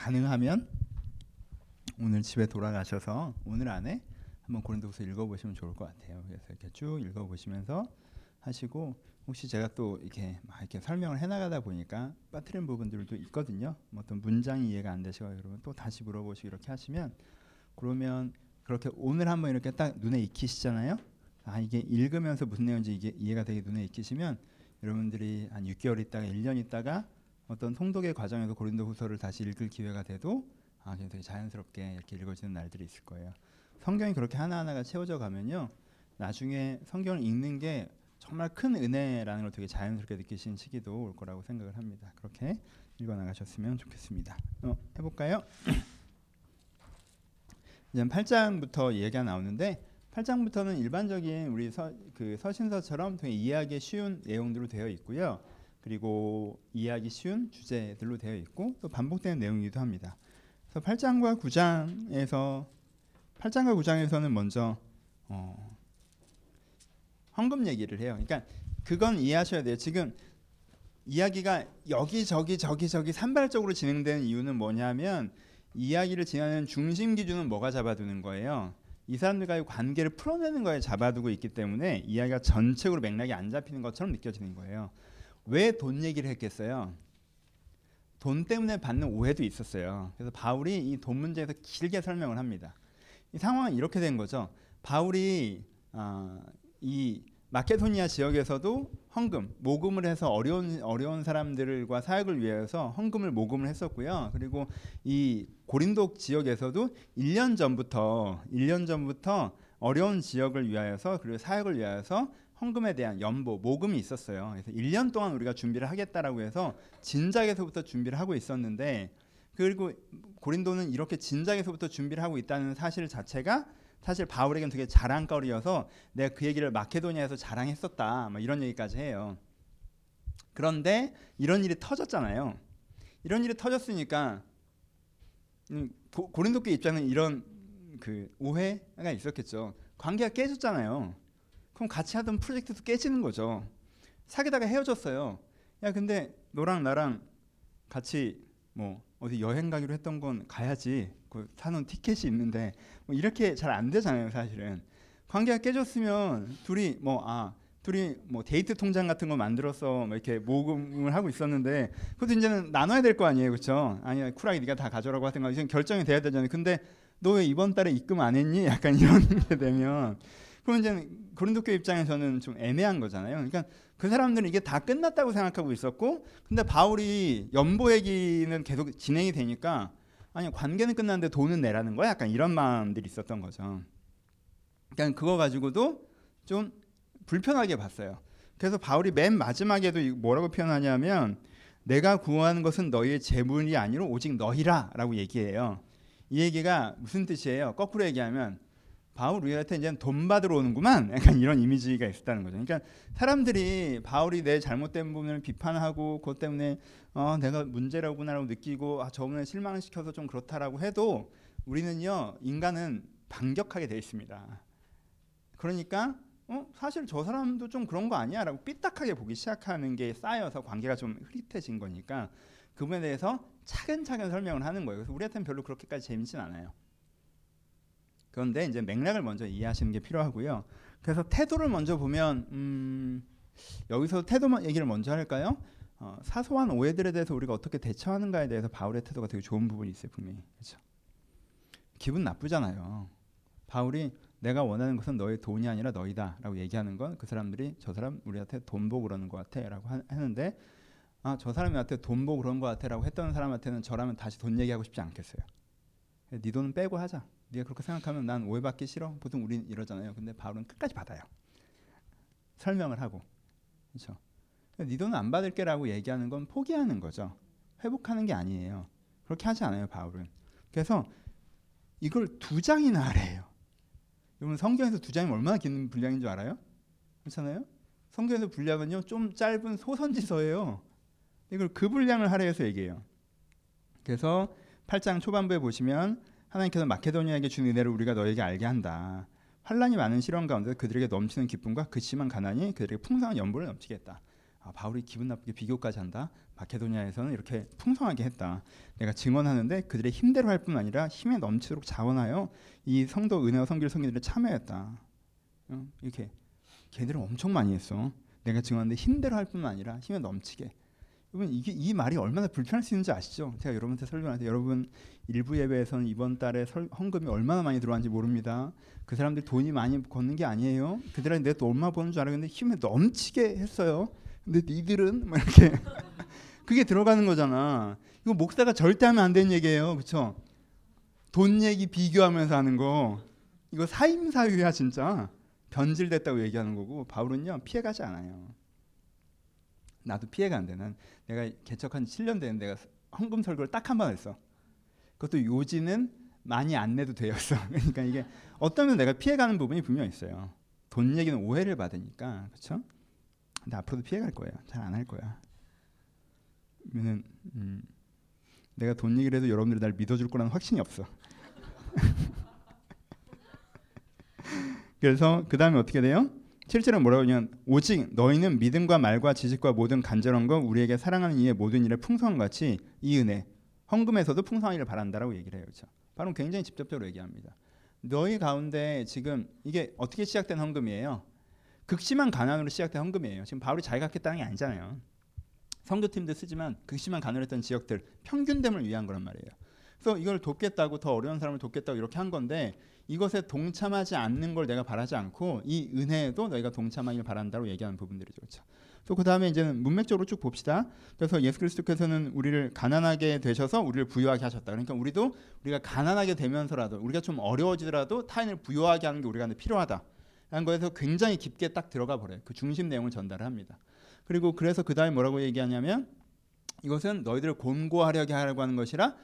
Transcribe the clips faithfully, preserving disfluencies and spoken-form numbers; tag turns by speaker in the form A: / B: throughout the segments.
A: 가능하면 오늘 집에 돌아가셔서 오늘 안에 한번 고린도후서 읽어보시면 좋을 것 같아요. 그래서 이렇게 쭉 읽어보시면서 하시고, 혹시 제가 또 이렇게 막 이렇게 설명을 해나가다 보니까 빠뜨린 부분들도 있거든요. 뭐 어떤 문장이 이해가 안 되시고 그러면 또 다시 물어보시고 이렇게 하시면, 그러면 그렇게 오늘 한번 이렇게 딱 눈에 익히시잖아요. 아, 이게 읽으면서 무슨 내용인지 이게 이해가 되게 눈에 익히시면 여러분들이 한 육 개월 있다가 일 년 있다가 어떤 통독의 과정에서 고린도후서를 다시 읽을 기회가 돼도 아, 되게 자연스럽게 이렇게 읽어지는 날들이 있을 거예요. 성경이 그렇게 하나하나가 채워져 가면요, 나중에 성경을 읽는 게 정말 큰 은혜라는 걸 되게 자연스럽게 느끼시는 시기도 올 거라고 생각을 합니다. 그렇게 읽어나가셨으면 좋겠습니다. 어, 해볼까요? 이제 팔 장부터 얘기가 나오는데, 팔 장부터는 일반적인 우리 서, 그 서신서처럼 되게 이해하기 쉬운 내용들로 되어 있고요. 그리고 이해하기 쉬운 주제들로 되어 있고 또 반복되는 내용이기도 합니다. 그래서 팔 장과 구 장에서 팔 장과 구 장에서는 먼저 어, 헌금 얘기를 해요. 그러니까 그건 이해하셔야 돼요. 지금 이야기가 여기저기 저기저기 산발적으로 진행되는 이유는 뭐냐면, 이야기를 진행하는 중심 기준은 뭐가 잡아두는 거예요. 이 사람들과의 관계를 풀어내는 거에 잡아두고 있기 때문에 이야기가 전체적으로 맥락이 안 잡히는 것처럼 느껴지는 거예요. 왜 돈 얘기를 했겠어요? 돈 때문에 받는 오해도 있었어요. 그래서 바울이 이 돈 문제에서 길게 설명을 합니다. 이 상황은 이렇게 된 거죠. 바울이 어, 이 마케도니아 지역에서도 헌금, 모금을 해서 어려운 어려운 사람들과 사역을 위해서 헌금을 모금을 했었고요. 그리고 이 고린도 지역에서도 일 년 전부터 일 년 전부터 어려운 지역을 위하여서 그리고 사역을 위하여서 헌금에 대한 연보, 모금이 있었어요. 그래서 일 년 동안 우리가 준비를 하겠다라고 해서 진작에서부터 준비를 하고 있었는데, 그리고 고린도는 이렇게 진작에서부터 준비를 하고 있다는 사실 자체가 사실 바울에게는 되게 자랑거리여서 내가 그 얘기를 마케도니아에서 자랑했었다, 뭐 이런 얘기까지 해요. 그런데 이런 일이 터졌잖아요. 이런 일이 터졌으니까 고, 고린도 교회 입장은 이런 그 오해가 있었겠죠. 관계가 깨졌잖아요. 그럼 같이 하던 프로젝트도 깨지는 거죠. 사귀다가 헤어졌어요. 야, 근데 너랑 나랑 같이 뭐 어디 여행 가기로 했던 건 가야지. 그 사는 티켓이 있는데 뭐 이렇게 잘 안 되잖아요, 사실은. 관계가 깨졌으면 둘이 뭐 아 둘이 뭐 데이트 통장 같은 거 만들어서 뭐 이렇게 모금을 하고 있었는데 그것도 이제는 나눠야 될 거 아니에요, 그렇죠? 아니 쿨하게 네가 다 가져라고 하든가 이제 결정이 돼야 되잖아요. 근데 너 왜 이번 달에 입금 안 했니? 약간 이런 게 되면 그럼 이제 고린도 교회 입장에서는 좀 애매한 거잖아요. 그러니까 그 사람들은 이게 다 끝났다고 생각하고 있었고, 근데 바울이 연보 얘기는 계속 진행이 되니까 아니 관계는 끝났는데 돈은 내라는 거야? 약간 이런 마음들이 있었던 거죠. 그러니까 그거 가지고도 좀 불편하게 봤어요. 그래서 바울이 맨 마지막에도 뭐라고 표현하냐면, 내가 구하는 것은 너희의 재물이 아니라 오직 너희라 라고 얘기해요. 이 얘기가 무슨 뜻이에요? 거꾸로 얘기하면 바울 우리한테 이제 돈 받으러 오는구만, 약간 이런 이미지가 있었다는 거죠. 그러니까 사람들이 바울이 내 잘못된 부분을 비판하고 그것 때문에 어, 내가 문제라고나라고 느끼고 아, 저분을 실망시켜서 좀 그렇다라고 해도 우리는요, 인간은 반격하게 돼 있습니다. 그러니까 어, 사실 저 사람도 좀 그런 거 아니야? 라고 삐딱하게 보기 시작하는 게 쌓여서 관계가 좀 흐릿해진 거니까 그 부분에 대해서 차근차근 설명을 하는 거예요. 그래서 우리한테는 별로 그렇게까지 재밌진 않아요. 그런데 이제 맥락을 먼저 이해하시는 게 필요하고요. 그래서 태도를 먼저 보면 음, 여기서 태도 얘기를 먼저 할까요? 어, 사소한 오해들에 대해서 우리가 어떻게 대처하는가에 대해서 바울의 태도가 되게 좋은 부분이 있어요, 분명히. 그렇죠? 기분 나쁘잖아요. 바울이 내가 원하는 것은 너의 돈이 아니라 너희다라고 얘기하는 건 그 사람들이 저 사람 우리한테 돈 보고 그러는 것 같아라고 하는데, 아, 저 사람이 나한테 돈 보고 그런 것 같아라고 했던 사람한테는 저라면 다시 돈 얘기하고 싶지 않겠어요. 네 돈은 빼고 하자. 네가 그렇게 생각하면 난 오해받기 싫어. 보통 우린 이러잖아요. 근데 바울은 끝까지 받아요. 설명을 하고. 그렇죠? 네 돈은 안 받을게라고 얘기하는 건 포기하는 거죠. 회복하는 게 아니에요. 그렇게 하지 않아요, 바울은. 그래서 이걸 두 장이나 하래요. 여러분 성경에서 두 장이면 얼마나 긴 분량인 줄 알아요? 그렇잖아요? 성경에서 분량은요 좀 짧은 소선지서예요. 이걸 그 분량을 하래 해서 얘기해요. 그래서 팔 장 초반부에 보시면 하나님께서 마케도니아에게 준 은혜를 우리가 너에게 알게 한다. 환란이 많은 시련 가운데 그들에게 넘치는 기쁨과 그치만 가난이 그들에게 풍성한 연보를 넘치게 했다. 아, 바울이 기분 나쁘게 비교까지 한다. 마케도니아에서는 이렇게 풍성하게 했다. 내가 증언하는데 그들의 힘대로 할 뿐 아니라 힘에 넘치도록 자원하여 이 성도 은혜와 성기를 섬기는 데 참여했다. 어? 이렇게 걔들은 엄청 많이 했어. 내가 증언하는데 힘대로 할 뿐만 아니라 힘에 넘치게. 여러분 이게 이 말이 얼마나 불편할 수 있는지 아시죠? 제가 여러분한테 설명할 때 여러분 일부 예배에서는 이번 달에 설, 헌금이 얼마나 많이 들어왔는지 모릅니다. 그 사람들 돈이 많이 걷는 게 아니에요. 그들은 내가 또 얼마 버는 줄 알았는데 힘에 넘치게 했어요. 근데 니들은 뭐 이렇게 그게 들어가는 거잖아. 이거 목사가 절대 하면 안 되는 얘기예요. 그렇죠? 돈 얘기 비교하면서 하는 거 이거 사임사유야 진짜. 변질됐다고 얘기하는 거고 바울은요 피해가지 않아요. 나도 피해가 안 돼. 난 내가 개척한 지 칠 년 되는데 내가 헌금 설교를 딱 한 번 했어. 그것도 요지는 많이 안 내도 되었어. 그러니까 이게 어떠면 내가 피해가는 부분이 분명히 있어요. 돈 얘기는 오해를 받으니까 그렇죠? 근데 앞으로도 피해갈 거예요. 잘 안 할 거야. 왜냐면 음, 내가 돈 얘기를 해도 여러분들이 날 믿어줄 거라는 확신이 없어. 그래서 그 다음에 어떻게 돼요? 칠 절은 뭐라고 하냐면 오직 너희는 믿음과 말과 지식과 모든 간절한 것 우리에게 사랑하는 이의 모든 일에 풍성한 같이 이 은혜 헌금에서도 풍성하기를 바란다라고 얘기를 해요. 그렇죠? 바로 굉장히 직접적으로 얘기합니다. 너희 가운데 지금 이게 어떻게 시작된 헌금이에요? 극심한 가난으로 시작된 헌금이에요. 지금 바울이 자기가 했다는 게 아니잖아요. 선교팀도 쓰지만 극심한 가난했던 지역들 평균됨을 위한 거란 말이에요. 그래서 이걸 돕겠다고 더 어려운 사람을 돕겠다고 이렇게 한 건데 이것에 동참하지 않는 걸 내가 바라지 않고 이 은혜에도 너희가 동참하길 바란다고 얘기하는 부분들이죠. 그렇죠? 또 그 다음에 이제는 문맥적으로 쭉 봅시다. 그래서 예수 그리스도께서는 우리를 가난하게 되셔서 우리를 부유하게 하셨다. 그러니까 우리도 우리가 가난하게 되면서라도 우리가 좀 어려워지더라도 타인을 부유하게 하는 게 우리가 필요하다. 라는 거에서 굉장히 깊게 딱 들어가 버려요. 그 중심 내용을 전달을 합니다. 그리고 그래서 그 다음에 뭐라고 얘기하냐면 이것은 너희들을 곤고하려게 하려고 하는 것이라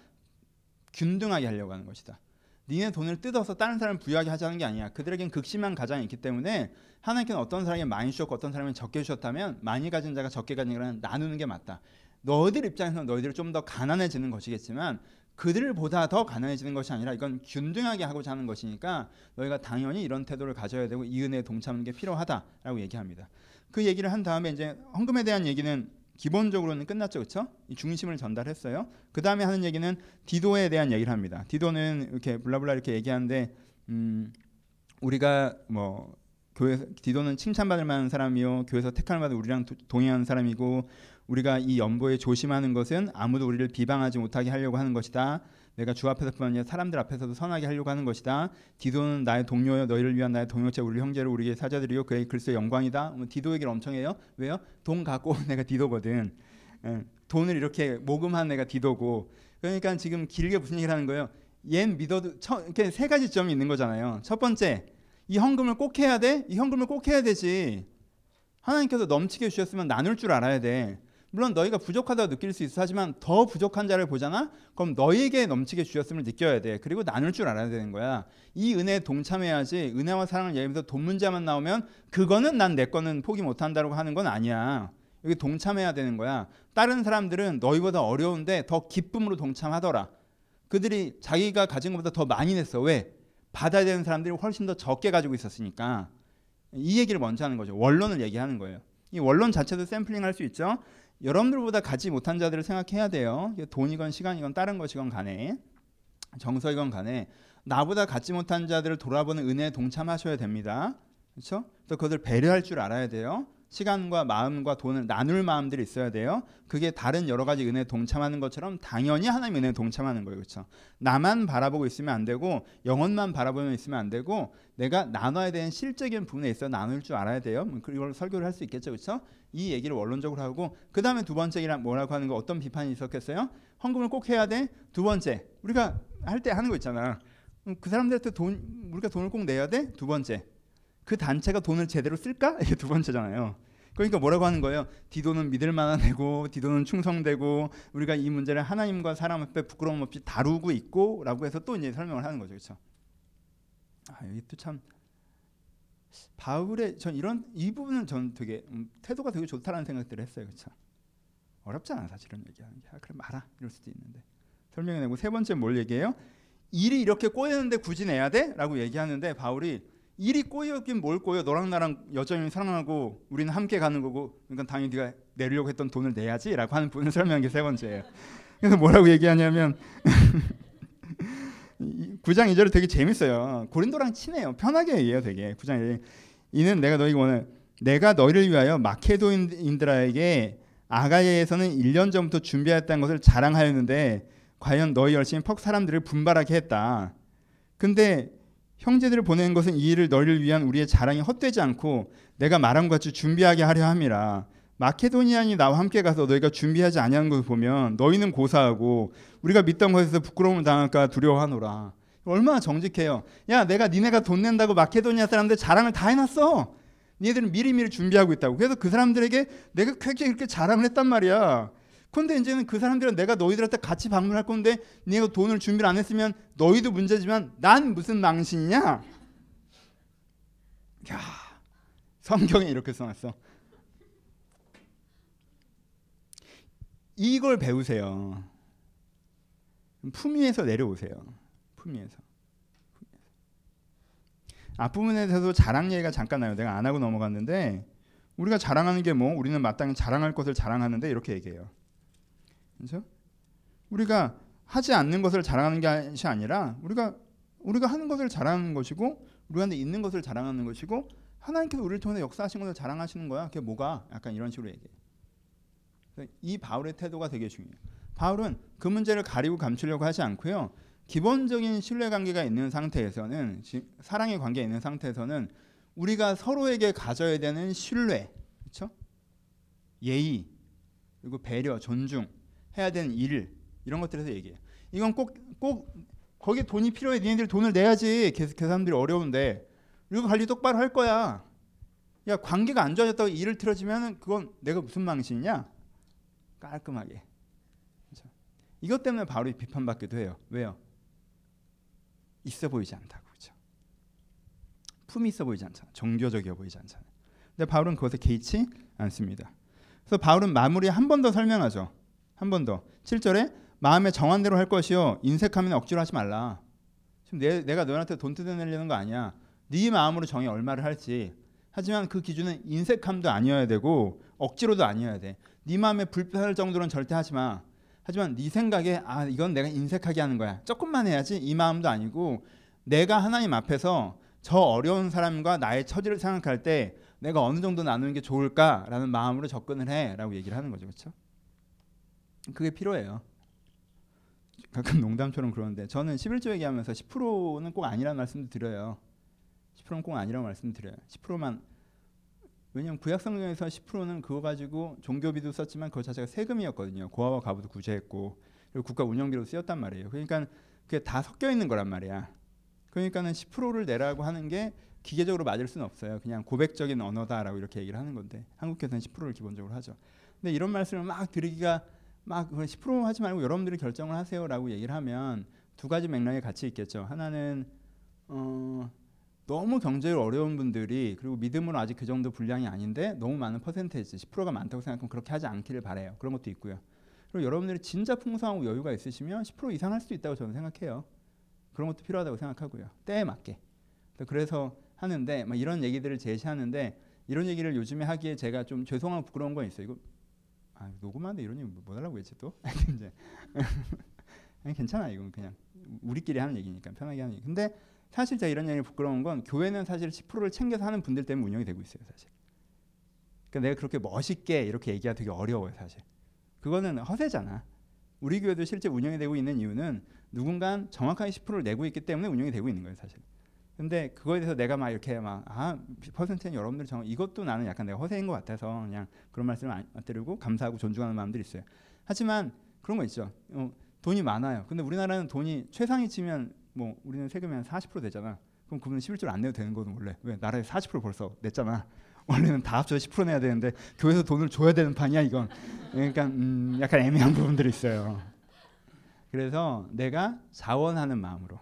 A: 균등하게 하려고 하는 것이다. 니네 돈을 뜯어서 다른 사람을 부유하게 하자는 게 아니야. 그들에겐 극심한 가장이 있기 때문에 하나님께는 어떤 사람에게 많이 주셨고 어떤 사람에게 적게 주셨다면 많이 가진 자가 적게 가진 자가 나누는 게 맞다. 너희들 입장에서는 너희들이 좀 더 가난해지는 것이겠지만 그들보다 더 가난해지는 것이 아니라 이건 균등하게 하고자 하는 것이니까 너희가 당연히 이런 태도를 가져야 되고 이 은혜에 동참하는 게 필요하다라고 얘기합니다. 그 얘기를 한 다음에 이제 헌금에 대한 얘기는 기본적으로는 끝났죠. 그렇죠? 이 중심을 전달했어요. 그 다음에 하는 얘기는 디도에 대한 얘기를 합니다. 디도는 이렇게 블라블라 이렇게 얘기하는데 음, 우리가 뭐 교회 디도는 칭찬받을 만한 사람이요 교회에서 택함을 받은 우리랑 도, 동행하는 사람이고 우리가 이 연보에 조심하는 것은 아무도 우리를 비방하지 못하게 하려고 하는 것이다. 내가 주 앞에서뿐 아니라 사람들 앞에서도 선하게 하려고 하는 것이다. 디도는 나의 동료여 너희를 위한 나의 동역자 우리 형제를 우리에게 사자들이요 그의 글쎄 영광이다. 디도 얘기를 엄청 해요. 왜요? 돈 갖고 온 내가 디도거든. 예, 돈을 이렇게 모금한 내가 디도고 그러니까 지금 길게 무슨 얘기를 하는 거예요. 얜 믿어도 처, 이렇게 세 가지 점이 있는 거잖아요. 첫 번째 이 헌금을 꼭 해야 돼? 이 헌금을 꼭 해야 되지. 하나님께서 넘치게 주셨으면 나눌 줄 알아야 돼. 물론 너희가 부족하다고 느낄 수 있어 하지만 더 부족한 자를 보잖아. 그럼 너희에게 넘치게 주셨음을 느껴야 돼. 그리고 나눌 줄 알아야 되는 거야. 이 은혜에 동참해야지. 은혜와 사랑을 얘기하면서 돈 문제만 나오면 그거는 난 내 거는 포기 못한다고 하는 건 아니야. 여기 동참해야 되는 거야. 다른 사람들은 너희보다 어려운데 더 기쁨으로 동참하더라. 그들이 자기가 가진 것보다 더 많이 냈어. 왜? 받아야 되는 사람들이 훨씬 더 적게 가지고 있었으니까. 이 얘기를 먼저 하는 거죠. 원론을 얘기하는 거예요. 이 원론 자체도 샘플링 할 수 있죠. 여러분들보다 갖지 못한 자들을 생각해야 돼요. 돈이건 시간이건 다른 것이건 간에 정서이건 간에 나보다 갖지 못한 자들을 돌아보는 은혜에 동참하셔야 됩니다. 그렇죠? 또 그것을 배려할 줄 알아야 돼요. 시간과 마음과 돈을 나눌 마음들이 있어야 돼요. 그게 다른 여러 가지 은혜에 동참하는 것처럼 당연히 하나님 은혜에 동참하는 거예요. 그렇죠? 나만 바라보고 있으면 안 되고 영혼만 바라보면 있으면 안 되고 내가 나눠야 되는 실적인 부분에 있어 나눌 줄 알아야 돼요. 그걸 설교를 할 수 있겠죠. 그렇죠? 이 얘기를 원론적으로 하고 그 다음에 두 번째가 뭐라고 하는 거 어떤 비판이 있었겠어요? 헌금을 꼭 해야 돼? 두 번째 우리가 할 때 하는 거 있잖아. 그 사람들한테 돈 우리가 돈을 꼭 내야 돼? 두 번째 그 단체가 돈을 제대로 쓸까? 이게 두 번째잖아요. 그러니까 뭐라고 하는 거예요? 디도는 믿을 만한 애고 디도는 충성되고 우리가 이 문제를 하나님과 사람 앞에 부끄러움 없이 다루고 있고 라고 해서 또 이제 설명을 하는 거죠. 그렇죠? 아, 여기 또 참 바울의 전 이런 이 부분은 전 되게 음, 태도가 되게 좋다라는 생각들을 했어요. 그렇죠? 어렵잖아 사실은 얘기하는 게. 아, 그래 말아 이럴 수도 있는데 설명해내고 세 번째 뭘 얘기해요? 일이 이렇게 꼬였는데 굳이 내야 돼? 라고 얘기하는데 바울이 일이 꼬였긴 뭘 꼬여? 너랑 나랑 여전히 사랑하고 우리는 함께 가는 거고 그러니까 당연히 네가 내려고 했던 돈을 내야지라고 하는 부분을 설명한 게 세 번째예요. 그래서 뭐라고 얘기하냐면 구 장 이 절이 되게 재밌어요. 고린도랑 친해요. 편하게 얘기해요. 되게 구 장 일 절. 이는 내가 너희가 오늘 내가 너희를 위하여 마케도인들에게 아가야에서는 일 년 전부터 준비했다는 것을 자랑하였는데 과연 너희 열심히 퍽 사람들을 분발하게 했다. 근데 형제들을 보내는 것은 이 일을 너희를 위한 우리의 자랑이 헛되지 않고 내가 말한 것 같이 준비하게 하려 함이라. 마케도니아인이 나와 함께 가서 너희가 준비하지 아니하는 것을 보면 너희는 고사하고 우리가 믿던 것에서 부끄러움을 당할까 두려워하노라. 얼마나 정직해요. 야, 내가 니네가 돈 낸다고 마케도니아 사람들 자랑을 다 해놨어. 니네들은 미리미리 준비하고 있다고. 그래서 그 사람들에게 내가 굉장히 이렇게 자랑을 했단 말이야. 근데 이제는 그 사람들은 내가 너희들한테 같이 방문할 건데 니네가 돈을 준비를 안 했으면 너희도 문제지만 난 무슨 망신이냐? 야, 성경에 이렇게 써놨어. 이걸 배우세요. 품위에서 내려오세요. 품위에서. 앞부분에 대해서도 자랑 얘기가 잠깐 나요. 내가 안 하고 넘어갔는데 우리가 자랑하는 게 뭐? 우리는 마땅히 자랑할 것을 자랑하는데 이렇게 얘기해요. 그렇죠? 우리가 하지 않는 것을 자랑하는 것이 아니라 우리가 우리가 하는 것을 자랑하는 것이고 우리한테 있는 것을 자랑하는 것이고 하나님께서 우리를 통해 역사하신 것을 자랑하시는 거야. 그게 뭐가? 약간 이런 식으로 얘기해요. 이 바울의 태도가 되게 중요해요. 바울은 그 문제를 가리고 감추려고 하지 않고요. 기본적인 신뢰관계가 있는 상태에서는 사랑의 관계에 있는 상태에서는 우리가 서로에게 가져야 되는 신뢰, 그렇죠? 예의, 그리고 배려, 존중, 해야 되는 일 이런 것들에서 얘기해요. 이건 꼭 꼭 거기에 돈이 필요해. 니네들 돈을 내야지. 그 사람들이 어려운데 이거 관리 똑바로 할 거야. 야, 관계가 안 좋아졌다고 일을 틀어지면 그건 내가 무슨 망신이냐? 깔끔하게. 그렇죠? 이것 때문에 바울이 비판받기도 해요. 왜요? 있어 보이지 않다고. 그렇죠? 품이 있어 보이지 않잖아. 정교적이어 보이지 않잖아. 근데 바울은 그것에 개의치 않습니다. 그래서 바울은 마무리 한 번 더 설명하죠. 한 번 더. 칠 절에 마음에 정한 대로 할 것이요 인색하면 억지로 하지 말라. 지금 내, 내가 너한테 돈 뜯어내려는 거 아니야. 네 마음으로 정해 얼마를 할지. 하지만 그 기준은 인색함도 아니어야 되고 억지로도 아니어야 돼. 네 마음에 불편할 정도는 절대 하지 마. 하지만 네 생각에 아 이건 내가 인색하게 하는 거야. 조금만 해야지 이 마음도 아니고 내가 하나님 앞에서 저 어려운 사람과 나의 처지를 생각할 때 내가 어느 정도 나누는 게 좋을까라는 마음으로 접근을 해라고 얘기를 하는 거죠. 그렇죠? 그게 필요해요. 가끔 농담처럼 그러는데 저는 십일조 얘기하면서 십 퍼센트는 꼭 아니라는 말씀도 드려요. 십 퍼센트는 꼭 아니라고 말씀드려요. 십 퍼센트만. 왜냐하면 구약성경에서 십 퍼센트는 그거 가지고 종교비도 썼지만 그거 자체가 세금이었거든요. 고아와 과부도 구제했고 그리고 국가 운영비로 쓰였단 말이에요. 그러니까 그게 다 섞여 있는 거란 말이야. 그러니까는 십 퍼센트를 내라고 하는 게 기계적으로 맞을 수는 없어요. 그냥 고백적인 언어다라고 이렇게 얘기를 하는 건데 한국에서는 십 퍼센트를 기본적으로 하죠. 근데 이런 말씀을 막 드리기가 막 십 퍼센트 하지 말고 여러분들이 결정을 하세요라고 얘기를 하면 두 가지 맥락이 같이 있겠죠. 하나는 어, 너무 경제로 어려운 분들이 그리고 믿음으로 아직 그 정도 분량이 아닌데 너무 많은 퍼센테이지 십 퍼센트가 많다고 생각하면 그렇게 하지 않기를 바래요. 그런 것도 있고요. 그리고 여러분들이 진짜 풍성하고 여유가 있으시면 십 퍼센트 이상 할 수도 있다고 저는 생각해요. 그런 것도 필요하다고 생각하고요. 때에 맞게. 그래서 하는데 막 이런 얘기들을 제시하는데 이런 얘기를 요즘에 하기에 제가 좀 죄송하고 부끄러운 건 있어요. 이거 아, 녹음하는데 이런 얘기 뭐 하려고 했지 또? 이제 아니, 괜찮아. 이건 그냥 우리끼리 하는 얘기니까 편하게 하는 얘기. 근데 사실 제가 이런 얘기 부끄러운 건 교회는 사실 십 퍼센트를 챙겨서 하는 분들 때문에 운영이 되고 있어요. 사실. 그러니까 내가 그렇게 멋있게 이렇게 얘기하기 되게 어려워요. 사실. 그거는 허세잖아. 우리 교회도 실제 운영이 되고 있는 이유는 누군가 정확하게 십 퍼센트를 내고 있기 때문에 운영이 되고 있는 거예요. 사실. 근데 그거에 대해서 내가 막 이렇게 막 아 퍼센트는 여러분들 정확 이것도 나는 약간 내가 허세인 것 같아서 그냥 그런 말씀을 안 드리고 감사하고 존중하는 마음들이 있어요. 하지만 그런 거 있죠. 어, 돈이 많아요. 근데 우리나라는 돈이 최상위 치면 뭐 우리는 세금이 한 사십 퍼센트 되잖아. 그럼 그분은 십일조를 안 내도 되는 거는 원래. 왜? 나라에 사십 퍼센트 벌써 냈잖아. 원래는 다 합쳐서 십 퍼센트 내야 되는데 교회에서 돈을 줘야 되는 판이야 이건. 그러니까 음, 약간 애매한 부분들이 있어요. 그래서 내가 자원하는 마음으로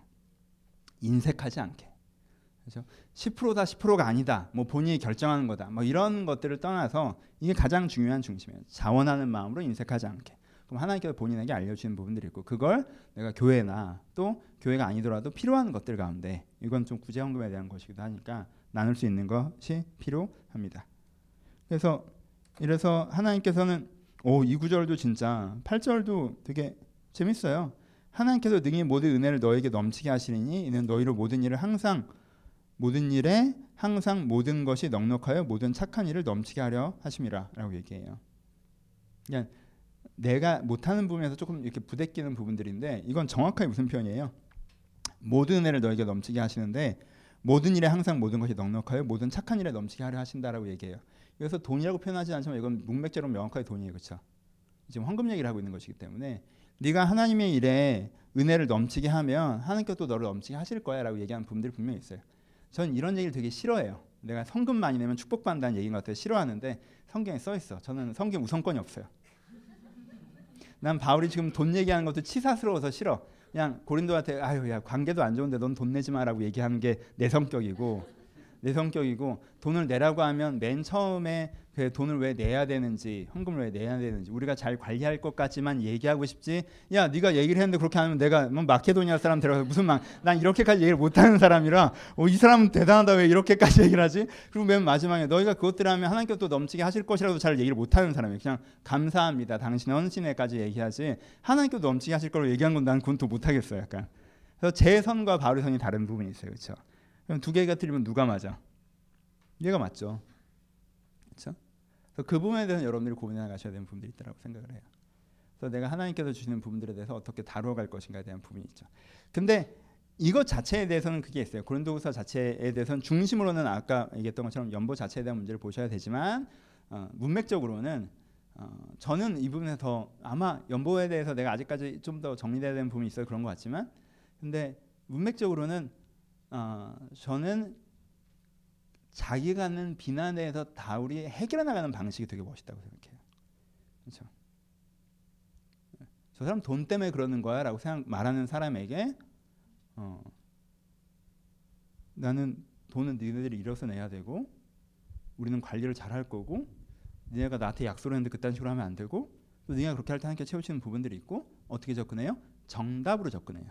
A: 인색하지 않게. 그렇죠? 십 퍼센트다 십 퍼센트가 아니다. 뭐 본인이 결정하는 거다. 뭐 이런 것들을 떠나서 이게 가장 중요한 중심이에요. 자원하는 마음으로 인색하지 않게. 그럼 하나님께서 본인에게 알려주는 부분들이 있고 그걸 내가 교회나 또 교회가 아니더라도 필요한 것들 가운데 이건 좀 구제헌금에 대한 것이기도 하니까 나눌 수 있는 것이 필요합니다. 그래서 이래서 하나님께서는 오, 이 구절도 진짜 팔 절도 되게 재밌어요. 하나님께서 능히 모든 은혜를 너에게 넘치게 하시리니 이는 너희로 모든 일을 항상 모든 일에 항상 모든 것이 넉넉하여 모든 착한 일을 넘치게 하려 하심이라 라고 얘기해요. 그냥 내가 못하는 부분에서 조금 이렇게 부대끼는 부분들인데 이건 정확하게 무슨 표현이에요? 모든 은혜를 너에게 넘치게 하시는데 모든 일에 항상 모든 것이 넉넉하여 모든 착한 일에 넘치게 하려 하신다라고 얘기해요. 그래서 돈이라고 표현하지 않지만 이건 문맥적으로 명확하게 돈이에요. 그렇죠? 지금 헌금 얘기를 하고 있는 것이기 때문에 네가 하나님의 일에 은혜를 넘치게 하면 하나님께서 또 너를 넘치게 하실 거야 라고 얘기하는 부분들이 분명히 있어요. 저는 이런 얘기를 되게 싫어해요. 내가 성금 많이 내면 축복받는다는 얘기인 것 같아요. 싫어하는데 성경에 써 있어. 저는 성경 우선권이 없어요. 난 바울이 지금 돈 얘기하는 것도 치사스러워서 싫어. 그냥 고린도한테 아유 야 관계도 안 좋은데 넌 돈 내지 마라고 얘기하는 게 내 성격이고 내 성격이고 돈을 내라고 하면 맨 처음에 그 돈을 왜 내야 되는지 헌금을 왜 내야 되는지 우리가 잘 관리할 것까지만 얘기하고 싶지. 야 네가 얘기를 했는데 그렇게 하면 내가 뭐 마케도니아 사람 데려가서 무슨 막 난 이렇게까지 얘기를 못하는 사람이라 어, 이 사람은 대단하다 왜 이렇게까지 얘기를 하지. 그리고 맨 마지막에 너희가 그것들을 하면 하나님께서 또 넘치게 하실 것이라도 잘 얘기를 못하는 사람이에요. 그냥 감사합니다 당신의 헌신에까지 얘기하지 하나님께서 넘치게 하실 거로 얘기한 건 난 그건 또 못하겠어요. 약간. 그래서 제 선과 바울의 선이 다른 부분이 있어요. 그렇죠? 그럼 두 개가 틀리면 누가 맞아? 얘가 맞죠. 그렇죠? 그래서 그 부분에 대해서 여러분들이 고민해 나가셔야 되는 부분들이 있다고 생각을 해요. 그래서 내가 하나님께서 주시는 부분들에 대해서 어떻게 다루어갈 것인가에 대한 부분이 있죠. 근데 이것 자체에 대해서는 그게 있어요. 고린도후서 자체에 대해서는 중심으로는 아까 얘기했던 것처럼 연보 자체에 대한 문제를 보셔야 되지만 어, 문맥적으로는 어, 저는 이 부분에 더 아마 연보에 대해서 내가 아직까지 좀 더 정리돼야 되는 부분이 있어서 그런 것 같지만 근데 문맥적으로는 어, 저는 자기가 하는 비난에 대해서 바울이 해결해 나가는 방식이 되게 멋있다고 생각해요. 그렇죠? 저 사람 돈 때문에 그러는 거야 라고 생각, 말하는 사람에게 어, 나는 돈은 너희들이 일어서 내야 되고 우리는 관리를 잘할 거고 너네가 나한테 약속을 했는데 그딴 식으로 하면 안 되고 또 너네가 그렇게 할 때 함께 채우치는 부분들이 있고 어떻게 접근해요? 정답으로 접근해요.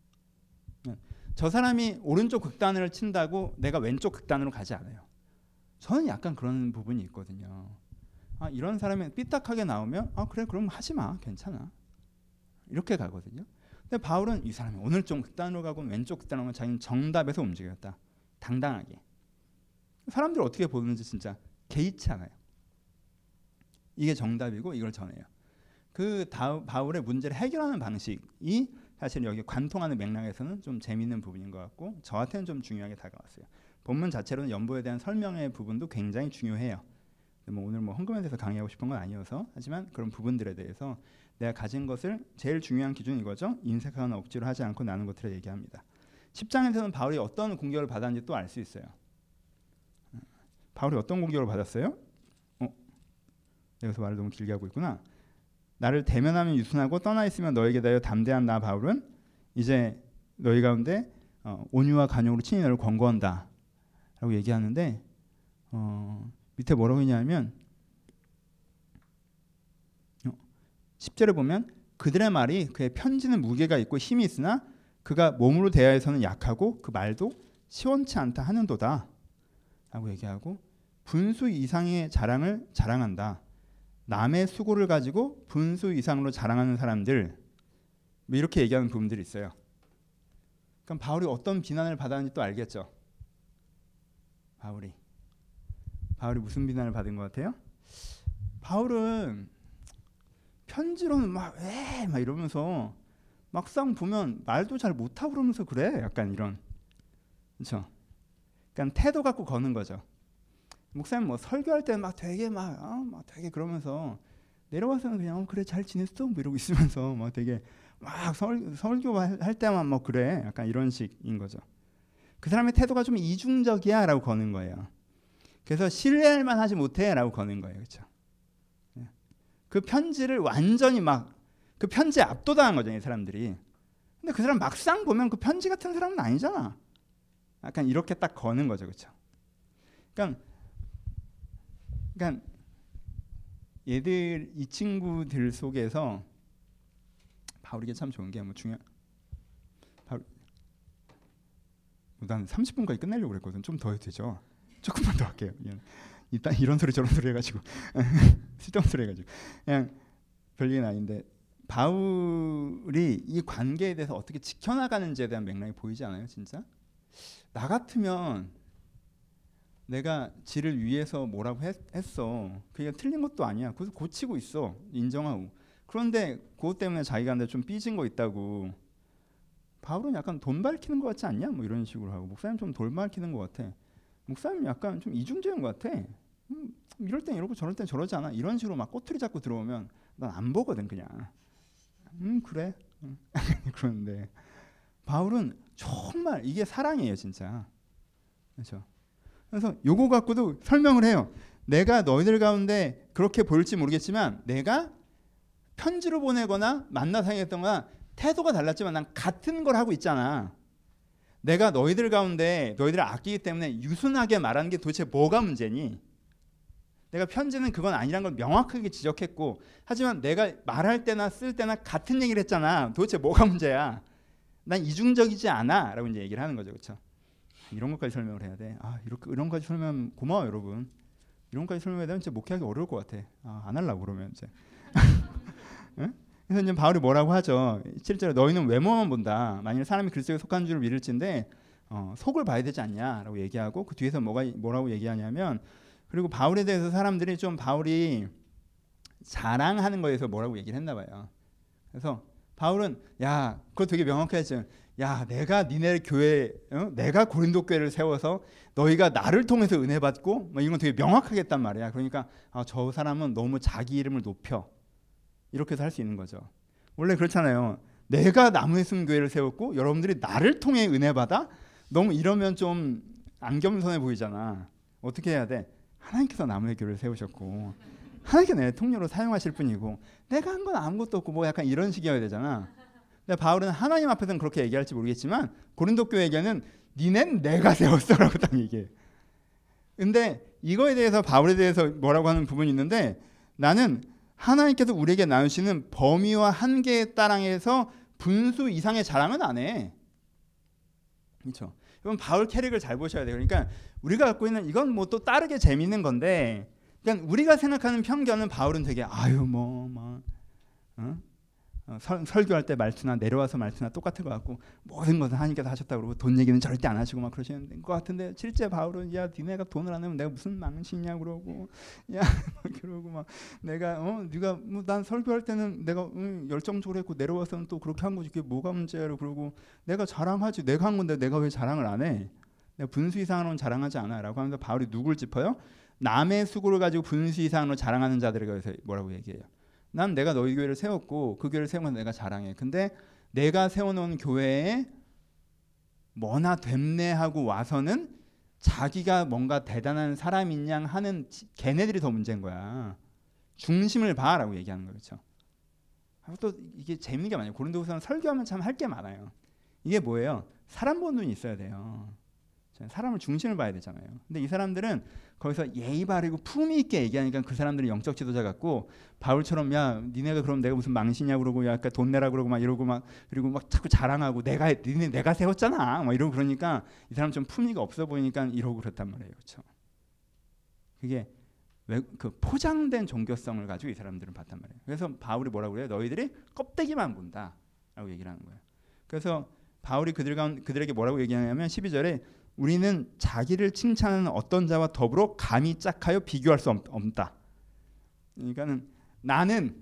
A: 저 사람이 오른쪽 극단을 친다고 내가 왼쪽 극단으로 가지 않아요. 저는 약간 그런 부분이 있거든요. 아, 이런 사람이 삐딱하게 나오면 아 그래 그럼 하지 마 괜찮아 이렇게 가거든요. 근데 바울은 이 사람이 오른쪽 극단으로 가고 왼쪽 극단으로 가면 자기는 정답에서 움직였다. 당당하게. 사람들이 어떻게 보는지 진짜 개의치 않아요. 이게 정답이고 이걸 전해요. 그 다, 바울의 문제를 해결하는 방식이 사실 여기 관통하는 맥락에서는 좀 재미있는 부분인 것 같고 저한테는 좀 중요하게 다가왔어요. 본문 자체로는 연보에 대한 설명의 부분도 굉장히 중요해요. 뭐 오늘 뭐 헌금에 대해서 강의하고 싶은 건 아니어서 하지만 그런 부분들에 대해서 내가 가진 것을 제일 중요한 기준이 이거죠. 인색하거나 억지로 하지 않고 나눈 것들을 얘기합니다. 십 장에서는 바울이 어떤 공격을 받았는지 또 알 수 있어요. 바울이 어떤 공격을 받았어요? 어? 여기서 말을 너무 길게 하고 있구나. 나를 대면하면 유순하고 떠나 있으면 너에게 대하여 담대한 나 바울은 이제 너희 가운데 어, 온유와 간용으로 친히 너를 권고한다 라고 얘기하는데 어, 밑에 뭐라고 했냐면 어, 십 절에 보면 그들의 말이 그의 편지는 무게가 있고 힘이 있으나 그가 몸으로 대하여서는 약하고 그 말도 시원치 않다 하는도다 라고 얘기하고 분수 이상의 자랑을 자랑한다. 남의 수고를 가지고 분수 이상으로 자랑하는 사람들 뭐 이렇게 얘기하는 부분들이 있어요. 그럼 바울이 어떤 비난을 받았는지 또 알겠죠. 바울이 바울이 무슨 비난을 받은 것 같아요? 바울은 편지로는 막 왜 막 이러면서 막상 보면 말도 잘 못하고 그러면서 그래 약간 이런 그렇죠. 그러니까 태도 갖고 거는 거죠. 목사님 뭐 설교할 때는 막 되게 막, 어, 막 되게 그러면서 내려와서는 그냥 어, 그래 잘 지냈어 뭐 이러고 있으면서 막 되게 막 설, 설교 할 때만 뭐 그래 약간 이런 식인 거죠. 그 사람의 태도가 좀 이중적이야라고 거는 거예요. 그래서 신뢰할 만하지 못해라고 거는 거예요, 그렇죠? 그 편지를 완전히 막 그 편지에 압도당한 거죠, 이 사람들이. 근데 그 사람 막상 보면 그 편지 같은 사람은 아니잖아. 약간 이렇게 딱 거는 거죠, 그렇죠? 그러니까, 그러니까 얘들 이 친구들 속에서 바울에게 참 좋은 게 뭐 중요. 바울, 난 삼십 분까지 끝내려고 그랬거든. 좀 더 해도 되죠? 조금만 더 할게요. 일단 이런 소리 저런 소리 해가지고 쓸데없는 소리 해가지고 그냥 별일은 아닌데 바울이 이 관계에 대해서 어떻게 지켜나가는지에 대한 맥락이 보이지 않아요? 진짜? 나 같으면 내가 지를 위해서 뭐라고 했, 했어. 그게 틀린 것도 아니야. 그래서 고치고 있어. 인정하고. 그런데 그것 때문에 자기가 근데 좀 삐진 거 있다고. 바울은 약간 돈 밝히는 것 같지 않냐? 뭐 이런 식으로 하고. 목사님 좀 돈 밝히는 것 같아. 목사님 약간 좀 이중적인 것 같아. 음, 이럴 땐 이러고 저럴 땐 저러지 않아. 이런 식으로 막 꼬투리 잡고 들어오면 난 안 보거든 그냥. 음 그래. 음. 그런데 바울은 정말 이게 사랑이에요 진짜. 그렇죠. 그래서 요거 갖고도 설명을 해요. 내가 너희들 가운데 그렇게 보일지 모르겠지만 내가 편지로 보내거나 만나 상의했던거나 태도가 달랐지만 난 같은 걸 하고 있잖아. 내가 너희들 가운데 너희들을 아끼기 때문에 유순하게 말하는 게 도대체 뭐가 문제니? 내가 편지는 그건 아니란 걸 명확하게 지적했고 하지만 내가 말할 때나 쓸 때나 같은 얘기를 했잖아. 도대체 뭐가 문제야? 난 이중적이지 않아 라고 이제 얘기를 하는 거죠. 그렇죠? 이런 것까지 설명을 해야 돼. 아, 이렇게 이런 것까지 설명 고마워 여러분. 이런 것까지 설명해야 되면 진짜 목회하기 어려울 것 같아. 아, 안 하려고 그러면 이제. 응? 그래서 이제 바울이 뭐라고 하죠. 실제로 너희는 외모만 본다. 만일 사람이 그리스도에 속한 줄을 믿을진데 어, 속을 봐야 되지 않냐라고 얘기하고 그 뒤에서 뭐가 뭐라고 얘기하냐면 그리고 바울에 대해서 사람들이 좀 바울이 자랑하는 거에서 뭐라고 얘기를 했나 봐요. 그래서 바울은 야, 그거 되게 명확해 했죠. 야, 내가 니네 교회, 어? 내가 고린도 교회를 세워서 너희가 나를 통해서 은혜 받고 뭐 이런 건 되게 명확하게 했단 말이야. 그러니까 아, 저 사람은 너무 자기 이름을 높여 이렇게 해서 할 수 있는 거죠. 원래 그렇잖아요. 내가 나무의 숨 교회를 세웠고 여러분들이 나를 통해 은혜 받아? 너무 이러면 좀 안 겸손해 보이잖아. 어떻게 해야 돼? 하나님께서 나무의 교회를 세우셨고 하나님께서 내 통로로 사용하실 뿐이고 내가 한 건 아무것도 없고 뭐 약간 이런 식이어야 되잖아. 근데 바울은 하나님 앞에서는 그렇게 얘기할지 모르겠지만 고린도 교회에게는 니넨 내가 세웠어라고 딱 얘기해. 근데 이거에 대해서 바울에 대해서 뭐라고 하는 부분이 있는데 나는 하나님께서 우리에게 나누시는 범위와 한계에 따라서 분수 이상의 자랑은 안 해. 그렇죠. 여러분 바울 캐릭을 잘 보셔야 돼요. 그러니까 우리가 갖고 있는 이건 뭐 또 다르게 재밌는 건데 그러니까 우리가 생각하는 편견은 바울은 되게 아유 뭐막 어? 어, 설, 설교할 때 말투나 내려와서 말투나 똑같은 것 같고 모든 것은 하나님께서 하셨다고 그러고 돈 얘기는 절대 안 하시고 막 그러시는 것 같은데 실제 바울은 야 니네가 돈을 안 내면 내가 무슨 망신이냐 그러고 야 그러고 막 내가 어 네가 뭐 난 설교할 때는 내가 응, 열정적으로 했고 내려와서는 또 그렇게 한 거지 그게 뭐가 문제야 그러고 내가 자랑하지 내가 한 건데 내가 왜 자랑을 안 해? 내가 분수 이상으로는 자랑하지 않아 라고 하면서 바울이 누굴 짚어요? 남의 수고를 가지고 분수 이상으로 자랑하는 자들에 대해서 뭐라고 얘기해요? 난 내가 너희 교회를 세웠고 그 교회를 세우면 내가 자랑해. 근데 내가 세워놓은 교회에 뭐나 됨내하고 와서는 자기가 뭔가 대단한 사람인 양 하는 걔네들이 더 문제인 거야. 중심을 봐라고 얘기하는 거죠. 그렇죠? 또 이게 재밌는 게 많아요. 고린도후서는 설교하면 참 할 게 많아요. 이게 뭐예요? 사람 보는 눈이 있어야 돼요. 사람을 중심을 봐야 되잖아요. 근데 이 사람들은 거기서 예의 바르고 품위 있게 얘기하니까 그 사람들은 영적 지도자 같고 바울처럼 야 니네가 그럼 내가 무슨 망신이냐 그러고 약간 돈 내라 그러고 막 이러고 막 그리고 막 자꾸 자랑하고 내가 니네 내가 세웠잖아 막 이러고 그러니까 이 사람 좀 품위가 없어 보이니까 이러고 그렇단 말이에요. 그렇죠? 그게 왜 그 포장된 종교성을 가지고 이 사람들은 봤단 말이에요. 그래서 바울이 뭐라고 그래요? 너희들이 껍데기만 본다라고 얘기를 하는 거예요. 그래서 바울이 그들 가운 그들에게 뭐라고 얘기하냐면 십이 절에 우리는 자기를 칭찬하는 어떤 자와 더불어 감히 짝하여 비교할 수 없, 없다. 그러니까는 나는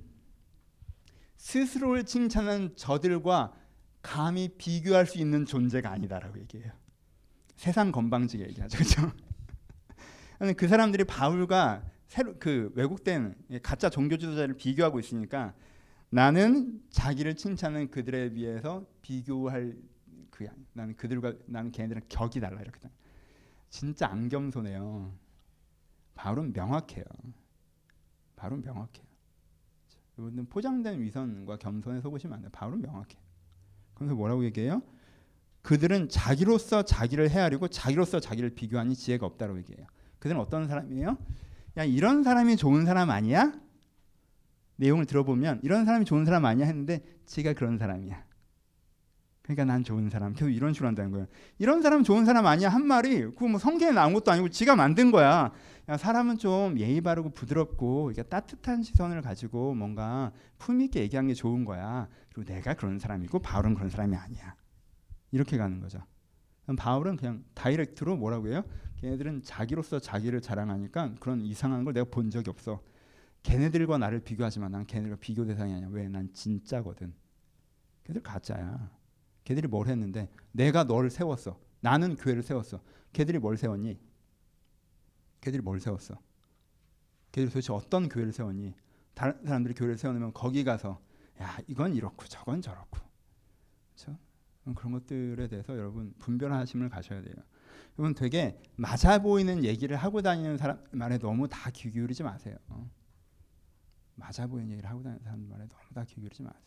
A: 스스로를 칭찬하는 저들과 감히 비교할 수 있는 존재가 아니다라고 얘기해요. 세상 건방지게 얘기하죠, 그렇죠? 그 사람들이 바울과 새로 그 왜곡된 가짜 종교 지도자를 비교하고 있으니까 나는 자기를 칭찬하는 그들에 비해서 비교할 그게 아니야. 나는 그들과 나는 걔네들은 격이 달라 이렇게. 진짜 안 겸손해요. 바울은 명확해요. 바울은 명확해요. 여러분들 포장된 위선과 겸손에 속으시면 안 돼요. 바울은 명확해. 그래서 뭐라고 얘기해요? 그들은 자기로서 자기를 헤아리고 자기로서 자기를 비교하니 지혜가 없다고 얘기해요. 그들은 어떤 사람이에요? 야 이런 사람이 좋은 사람 아니야? 내용을 들어보면 이런 사람이 좋은 사람 아니야 했는데 지가 그런 사람이야. 그러니까 난 좋은 사람. 계속 이런 식으로 한다는 거예요. 이런 사람 좋은 사람 아니야 한 말이 그거 뭐 성경에 나온 것도 아니고 지가 만든 거야. 야, 사람은 좀 예의 바르고 부드럽고 이렇게 따뜻한 시선을 가지고 뭔가 품위 있게 얘기하는 게 좋은 거야. 그리고 내가 그런 사람이고 바울은 그런 사람이 아니야. 이렇게 가는 거죠. 바울은 그냥 다이렉트로 뭐라고 해요? 걔네들은 자기로서 자기를 자랑하니까 그런 이상한 걸 내가 본 적이 없어. 걔네들과 나를 비교하지 마. 난 걔네들과 비교 대상이 아니야. 왜? 난 진짜거든. 걔들 가짜야. 걔들이 뭘 했는데 내가 너를 세웠어. 나는 교회를 세웠어. 걔들이 뭘 세웠니? 걔들이 뭘 세웠어? 걔들이 도대체 어떤 교회를 세웠니? 다른 사람들이 교회를 세워놓으면 거기 가서 야 이건 이렇고 저건 저렇고 그렇죠? 그런 것들에 대해서 여러분 분별하심을 가셔야 돼요. 여러분 되게 맞아 보이는 얘기를 하고 다니는 사람 말에 너무 다 귀 기울이지 마세요. 맞아 보이는 얘기를 하고 다니는 사람 말에 너무 다 귀 기울이지 마세요.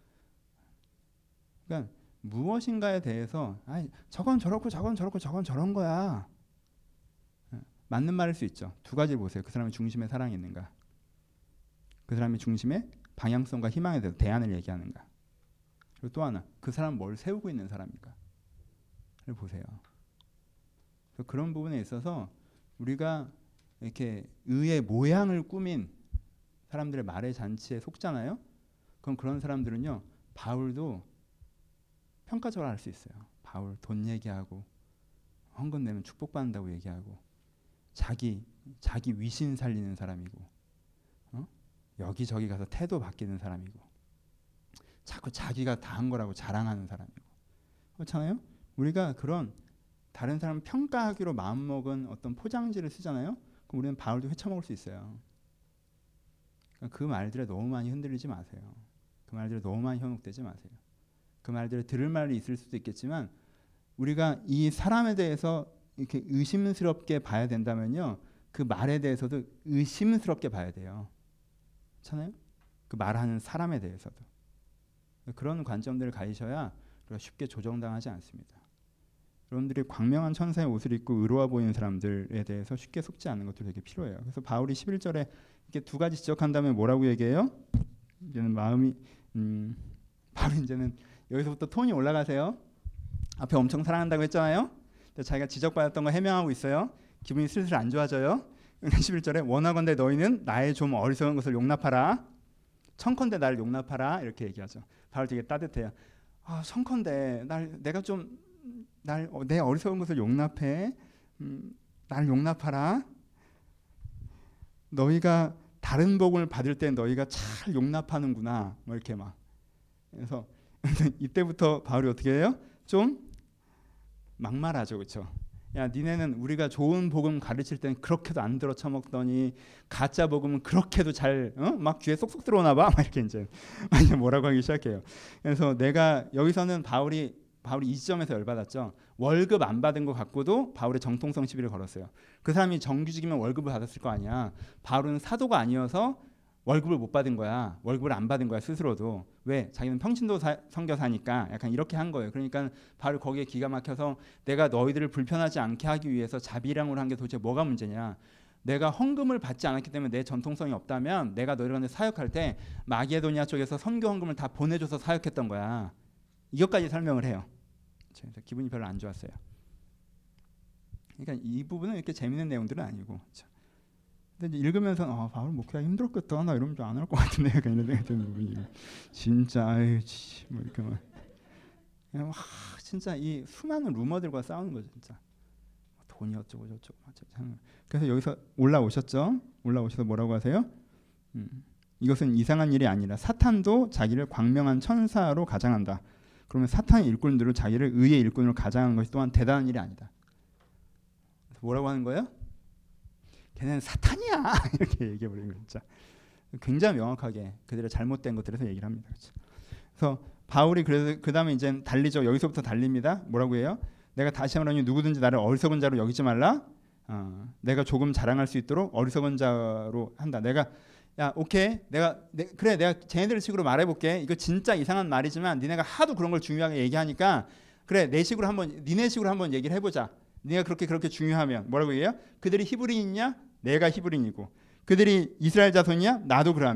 A: 그러니까 무엇인가에 대해서 아니, 저건 저렇고 저건 저렇고 저건 저런 거야. 맞는 말일 수 있죠. 두 가지를 보세요. 그 사람의 중심에 사랑이 있는가. 그 사람의 중심에 방향성과 희망에 대해서 대안을 얘기하는가. 그리고 또 하나 그 사람은 뭘 세우고 있는 사람인가를 보세요. 그래서 그런 부분에 있어서 우리가 이렇게 의의 모양을 꾸민 사람들의 말의 잔치에 속잖아요. 그럼 그런 사람들은요. 바울도 평가절하할 수 있어요. 바울 돈 얘기하고 헌금 내면 축복받는다고 얘기하고 자기 자기 위신 살리는 사람이고 어? 여기저기 가서 태도 바뀌는 사람이고 자꾸 자기가 다 한 거라고 자랑하는 사람이고 그렇잖아요. 우리가 그런 다른 사람 평가하기로 마음먹은 어떤 포장지를 쓰잖아요. 그럼 우리는 바울도 헤쳐먹을 수 있어요. 그러니까 그 말들에 너무 많이 흔들리지 마세요. 그 말들에 너무 많이 현혹되지 마세요. 그 말들을 들을 말이 있을 수도 있겠지만 우리가 이 사람에 대해서 이렇게 의심스럽게 봐야 된다면요. 그 말에 대해서도 의심스럽게 봐야 돼요. 그렇잖아요? 그 말하는 사람에 대해서도. 그런 관점들을 가지셔야 우리가 쉽게 조정당하지 않습니다. 여러분들이 광명한 천사의 옷을 입고 의로워 보이는 사람들에 대해서 쉽게 속지 않는 것도 되게 필요해요. 그래서 바울이 십일 절에 이렇게 두 가지 지적한 다음에 뭐라고 얘기해요? 이제는 마음이 음, 바로 이제는 여기서부터 톤이 올라가세요. 앞에 엄청 사랑한다고 했잖아요. 자기가 지적받았던 거 해명하고 있어요. 기분이 슬슬 안 좋아져요. 십일 절에 원하건대 너희는 나의 좀 어리석은 것을 용납하라. 청컨대 나를 용납하라. 이렇게 얘기하죠. 바울 되게 따뜻해요. 아, 청컨대 날 내가 좀 날 내 어리석은 것을 용납해. 음, 나를 용납하라. 너희가 다른 복을 받을 때 너희가 잘 용납하는구나. 뭐 이렇게 막. 그래서 이때부터 바울이 어떻게 해요? 좀 막말하죠, 그렇죠? 야, 니네는 우리가 좋은 복음 가르칠 땐 그렇게도 안 들어 처먹더니 가짜 복음은 그렇게도 잘 막 어? 귀에 쏙쏙 들어오나 봐, 막 이렇게 이제 뭐라고 하기 시작해요. 그래서 내가 여기서는 바울이 바울이 이 지점에서 열받았죠. 월급 안 받은 것 갖고도 바울의 정통성 시비를 걸었어요. 그 사람이 정규직이면 월급을 받았을 거 아니야. 바울은 사도가 아니어서 월급을 못 받은 거야. 월급을 안 받은 거야 스스로도. 왜? 자기는 평신도 사, 선교사니까 약간 이렇게 한 거예요. 그러니까 바로 거기에 기가 막혀서 내가 너희들을 불편하지 않게 하기 위해서 자비량으로 한 게 도대체 뭐가 문제냐. 내가 헌금을 받지 않았기 때문에 내 전통성이 없다면 내가 너희들한테 사역할 때 마게도니아 쪽에서 선교 헌금을 다 보내줘서 사역했던 거야. 이것까지 설명을 해요. 그래서 기분이 별로 안 좋았어요. 그러니까 이 부분은 이렇게 재밌는 내용들은 아니고. 그렇죠? 근데 이제 읽으면서 아, 바울 목회가 힘들었겠다. 나 이러면 좀 안 할 것 같은데 약간 이런 생각이 드는 부분이 진짜 아유 뭐 이렇게 막 와, 진짜 이 수많은 루머들과 싸우는 거죠. 진짜 돈이 어쩌고 저쩌고. 그래서 여기서 올라오셨죠. 올라오셔서 뭐라고 하세요? 음, 이것은 이상한 일이 아니라 사탄도 자기를 광명한 천사로 가장한다. 그러면 사탄의 일꾼들을 자기를 의의 일꾼으로 가장한 것이 또한 대단한 일이 아니다. 그래서 뭐라고 하는 거예요? 걔네는 사탄이야 이렇게 얘기해버리는 거죠. 진짜 굉장히 명확하게 그들의 잘못된 것들에서 얘기를 합니다. 그렇죠? 그래서 바울이 그래서 그 다음에 이제 달리죠. 여기서부터 달립니다. 뭐라고 해요? 내가 다시 말하니 누구든지 나를 어리석은 자로 여기지 말라. 어, 내가 조금 자랑할 수 있도록 어리석은 자로 한다. 내가 야 오케이 내가 내, 그래 내가 쟤네들 식으로 말해볼게. 이거 진짜 이상한 말이지만 니네가 하도 그런 걸 중요하게 얘기하니까 그래 내 식으로 한번 니네 식으로 한번 얘기를 해보자. 네가 그렇게 그렇게 중요하면 뭐라고 얘기해요? 그들이 히브리인이냐? 내가 히브리인이고 그들이 이스라엘 자손이냐? 나도 그러하며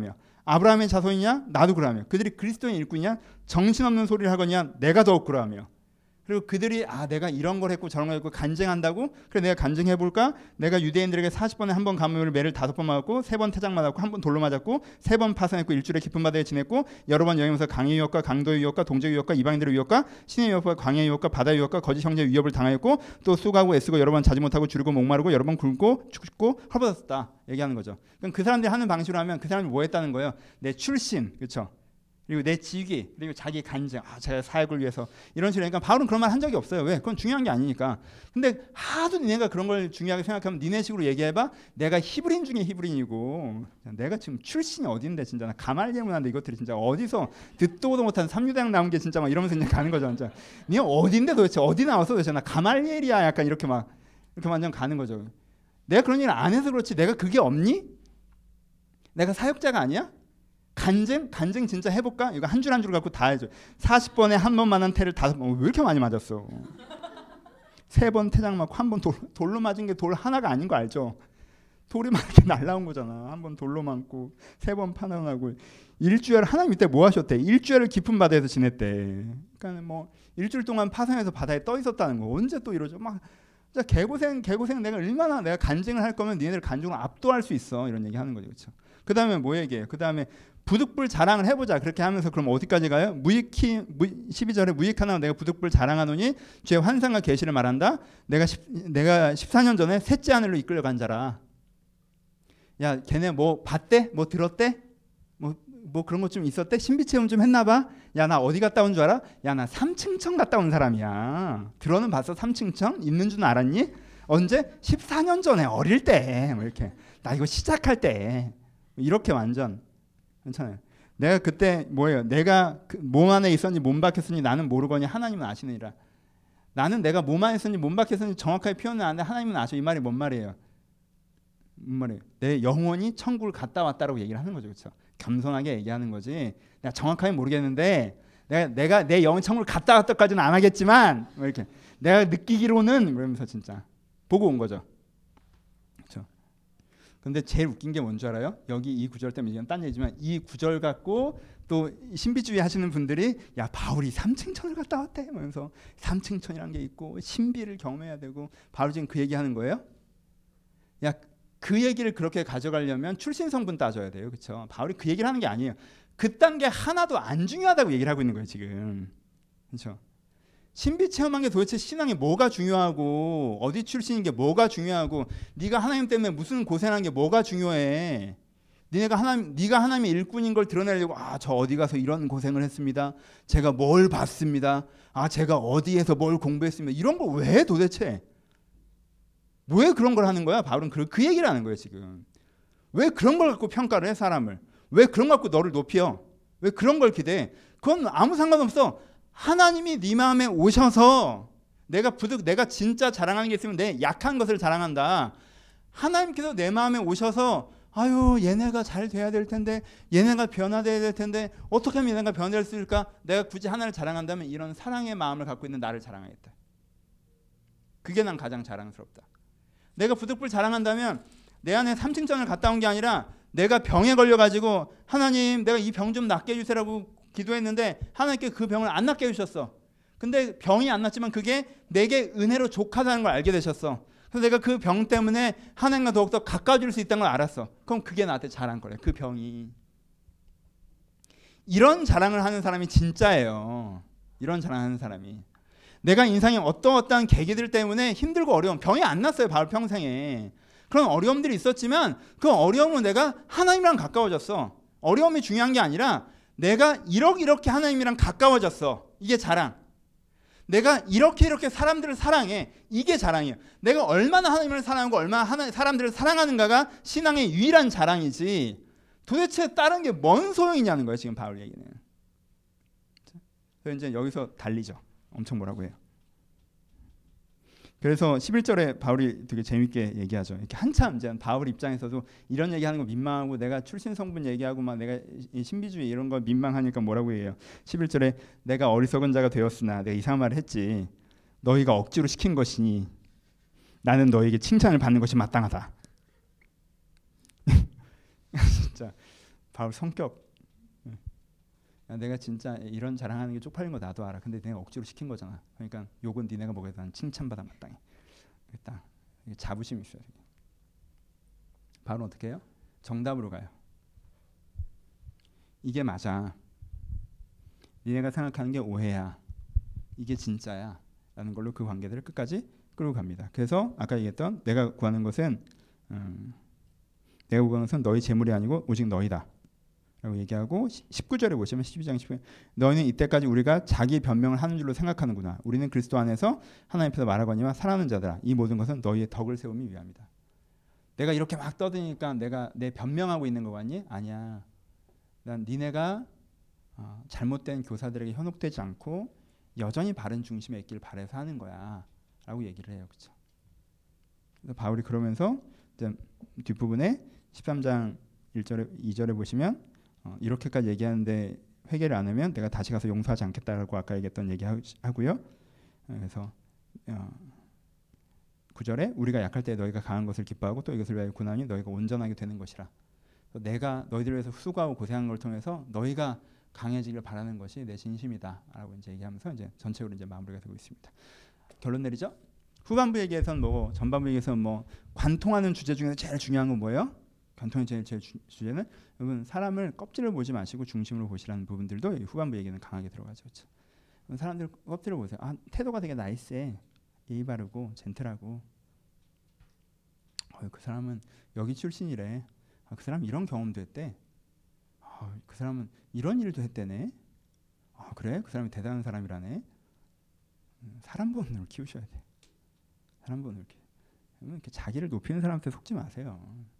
A: 아브라함의 자손이냐? 나도 그러하며. 그들이 그리스도의 일꾼이냐? 정신없는 소리를 하거냐? 내가 더욱 그러하며. 그리고 그들이 아 내가 이런 걸 했고 저런 걸 했고 간증한다고? 그래 내가 간증해볼까? 내가 유대인들에게 사십 번에 한 번 가뭄을 매를 다섯 번 맞았고 세 번 태장 맞았고 한 번 돌로 맞았고 세 번 파산했고 일주일에 깊은 바다에 지냈고 여러 번 여행하면서 강의 위협과 강도의 위협과 동족의 위협과 이방인들의 위협과 신의 위협과 광야의 위협과 바다의 위협과 거짓 형제의 위협을 당하였고 또 수고하고 애쓰고 여러 번 자지 못하고 줄이고 목마르고 여러 번 굶고 죽고 헐벗었다 얘기하는 거죠. 그럼 그 사람들이 하는 방식으로 하면 그 사람이 뭐 했다는 거예요? 내 출신, 그렇죠? 그리고 내 직위, 그리고 자기 간증, 아, 제가 사역을 위해서 이런 식으로 하니까 바울은 그런 말 한 적이 없어요. 왜? 그건 중요한 게 아니니까. 근데 하도 니네가 그런 걸 중요하게 생각하면 니네 식으로 얘기해봐. 내가 히브리인 중에 히브리인이고 내가 지금 출신이 어딘데 진짜 나 가말리엘문화인데 이것들이 진짜 어디서 듣도 보도 못한 삼류대학 나온 게 진짜 막 이러면서 그냥 가는 거죠. 진짜. 니네 어딘데 도대체 어디 나와서 도대체 나 가말리엘이야 약간 이렇게 막 이렇게 완전 가는 거죠. 내가 그런 일을 안 해서 그렇지 내가 그게 없니? 내가 사역자가 아니야? 간증? 간증 진짜 해볼까? 이거 한 줄 한 줄 갖고 다 해줘. 사십 번에 한 번 맞는 태를 다섯 번. 왜 이렇게 많이 맞았어? 세 번 태장 맞고 한 번 돌로 맞은 게 돌 하나가 아닌 거 알죠? 돌이 막 이렇게 날라온 거잖아. 한 번 돌로 맞고 세 번 파난하고 일주일 하나님 이때 뭐 하셨대? 일주일을 깊은 바다에서 지냈대. 그러니까 뭐 일주일 동안 파상해서 바다에 떠 있었다는 거. 언제 또 이러죠? 막 진짜 개고생 개고생 내가 얼마나 내가 간증을 할 거면 니네들 간증을 압도할 수 있어. 이런 얘기 하는 거죠. 그렇죠? 그 다음에 뭐 얘기해요? 그 다음에 부득불 자랑을 해보자. 그렇게 하면서 그럼 어디까지 가요? 무익히 십이 절에 무익하나 내가 부득불 자랑하노니 주의 환상과 계시를 말한다. 내가 십, 내가 십사 년 전에 셋째 하늘로 이끌려간 자라. 야 걔네 뭐 봤대? 뭐 들었대? 뭐, 뭐 그런 것 좀 있었대? 신비 체험 좀 했나 봐? 야 나 어디 갔다 온 줄 알아? 야 나 삼층천 갔다 온 사람이야. 들어는 봤어? 삼층천? 있는 줄 알았니? 언제? 십사 년 전에 어릴 때. 뭐 이렇게 나 이거 시작할 때 이렇게 완전 괜찮아요. 내가 그때 뭐예요? 내가 그 몸 안에 있었니 몸 밖에 있었니 나는 모르거니 하나님은 아시느니라. 나는 내가 몸 안에 있었니 몸 밖에 있었니 정확하게 표현은 안 하는데 하나님은 아셔. 이 말이 뭔 말이에요? 뭔 말이에요? 내 영혼이 천국을 갔다 왔다라고 얘기를 하는 거죠. 그렇죠? 겸손하게 얘기하는 거지. 내가 정확하게 모르겠는데 내가 내가 내 영혼 천국을 갔다 왔다까지는 안 하겠지만 뭐 이렇게 내가 느끼기로는 그러면서 진짜 보고 온 거죠. 근데 제일 웃긴 게 뭔 줄 알아요? 여기 이 구절 때문에 이건 딴 얘기지만 이 구절 갖고 또 신비주의 하시는 분들이 야 바울이 삼층천을 갔다 왔대 하면서 삼층천이란 게 있고 신비를 경험해야 되고 바로 지금 그 얘기하는 거예요? 야 그 얘기를 그렇게 가져가려면 출신 성분 따져야 돼요. 그렇죠? 바울이 그 얘기를 하는 게 아니에요. 그딴 게 하나도 안 중요하다고 얘기를 하고 있는 거예요. 지금. 그렇죠? 신비 체험한 게 도대체 신앙이 뭐가 중요하고 어디 출신인 게 뭐가 중요하고 네가 하나님 때문에 무슨 고생한 게 뭐가 중요해. 네가 하나님 네가 하나님의 일꾼인 걸 드러내려고 아 저 어디 가서 이런 고생을 했습니다. 제가 뭘 봤습니다. 아 제가 어디에서 뭘 공부했습니다. 이런 걸 왜 도대체 왜 그런 걸 하는 거야? 바울은 그, 그 얘기를 하는 거예요. 지금 왜 그런 걸 갖고 평가를 해 사람을? 왜 그런 걸 갖고 너를 높여? 왜 그런 걸 기대해? 그건 아무 상관없어. 하나님이 네 마음에 오셔서 내가 부득 내가 진짜 자랑하는 게 있으면 내 약한 것을 자랑한다. 하나님께서 내 마음에 오셔서 아유 얘네가 잘 돼야 될 텐데 얘네가 변화돼야 될 텐데 어떻게 하면 얘네가 변화될 수 있을까? 내가 굳이 하나를 자랑한다면 이런 사랑의 마음을 갖고 있는 나를 자랑하겠다. 그게 난 가장 자랑스럽다. 내가 부득불 자랑한다면 내 안에 삼층전을 갔다 온 게 아니라 내가 병에 걸려가지고 하나님 내가 이 병 좀 낫게 해주세요라고 기도했는데 하나님께 그 병을 안 낫게 해주셨어. 근데 병이 안 낫지만 그게 내게 은혜로 족하다는 걸 알게 되셨어. 그래서 내가 그 병 때문에 하나님과 더욱더 가까워질 수 있다는 걸 알았어. 그럼 그게 나한테 자랑 거래. 그 병이. 이런 자랑을 하는 사람이 진짜예요. 이런 자랑하는 사람이. 내가 인생에 어떠어떠한 계기들 때문에 힘들고 어려움, 병이 안 났어요. 바울 평생에. 그런 어려움들이 있었지만 그 어려움으로 내가 하나님이랑 가까워졌어. 어려움이 중요한 게 아니라 내가 이렇게 이렇게 하나님이랑 가까워졌어. 이게 자랑. 내가 이렇게 이렇게 사람들을 사랑해. 이게 자랑이에요. 내가 얼마나 하나님을 사랑하고 얼마나 하나, 사람들을 사랑하는가가 신앙의 유일한 자랑이지 도대체 다른 게 뭔 소용이냐는 거예요. 지금 바울 얘기는. 그래서 이제 여기서 달리죠. 엄청 뭐라고 해요. 그래서 십일 절에 바울이 되게 재밌게 얘기하죠. 이렇게 한참 이제 바울 입장에서도 이런 얘기하는 거 민망하고 내가 출신 성분 얘기하고 막 내가 신비주의 이런 거 민망하니까 뭐라고 해요. 십일 절에 내가 어리석은 자가 되었으나 내가 이상한 말을 했지. 너희가 억지로 시킨 것이니 나는 너에게 칭찬을 받는 것이 마땅하다. 진짜 바울 성격. 야, 내가 진짜 이런 자랑하는 게 쪽팔린 거 나도 알아. 근데 내가 억지로 시킨 거잖아. 그러니까 욕은 니네가 먹어도 난 칭찬받아 마땅해. 딱 자부심이 있어요. 바울은 어떻게 해요? 정답으로 가요. 이게 맞아. 니네가 생각하는 게 오해야. 이게 진짜야. 라는 걸로 그 관계들을 끝까지 끌고 갑니다. 그래서 아까 얘기했던 내가 구하는 것은 음, 내가 구하는 것은 너희 재물이 아니고 오직 너희다. 라고 얘기하고 십구 절에 보시면 십이 장 십구 절 너희는 이때까지 우리가 자기 변명을 하는 줄로 생각하는구나. 우리는 그리스도 안에서 하나님 앞에서 말하거니와 사랑하는 자들아 이 모든 것은 너희의 덕을 세우기 위함이다. 내가 이렇게 막 떠드니까 내가 내 변명하고 있는 거 같니? 아니야. 난 니네가 어, 잘못된 교사들에게 현혹되지 않고 여전히 바른 중심에 있길 바라서 하는 거야 라고 얘기를 해요. 그렇죠? 그래서 바울이 그러면서 이제 뒷부분에 십삼 장 일 절에 이 절에 보시면 어, 이렇게까지 얘기하는데 회개를 안 하면 내가 다시 가서 용서하지 않겠다라고 아까 얘기했던 얘기 하고요. 그래서 어, 구 절에 우리가 약할 때 너희가 강한 것을 기뻐하고 또 이것을 위하여 고난이 너희가 온전하게 되는 것이라. 내가 너희들을 위해서 수고하고 고생한 걸 통해서 너희가 강해지길 바라는 것이 내 진심이다라고 이제 얘기하면서 이제 전체적으로 이제 마무리가 되고 있습니다. 결론 내리죠. 후반부 얘기에서는 뭐 전반부 얘기에서는 뭐 관통하는 주제 중에서 제일 중요한 건 뭐예요? 관통의 제일 제일 주, 주제는 여러분 사람을 껍질을 보지 마시고 중심으로 보시라는 부분들도 후반부 얘기는 강하게 들어가죠. 그렇죠? 사람들 껍질을 보세요. 아, 태도가 되게 나이스해, 예의 바르고 젠틀하고. 어, 그 사람은 여기 출신이래. 아, 그 사람 이런 경험도 했대. 아, 그 사람은 이런 일도 했대네. 아, 그래? 그 사람이 대단한 사람이라네. 사람 보는 눈을 키우셔야 돼. 사람 보는 눈을. 이렇게 자기를 높이는 사람한테 속지 마세요.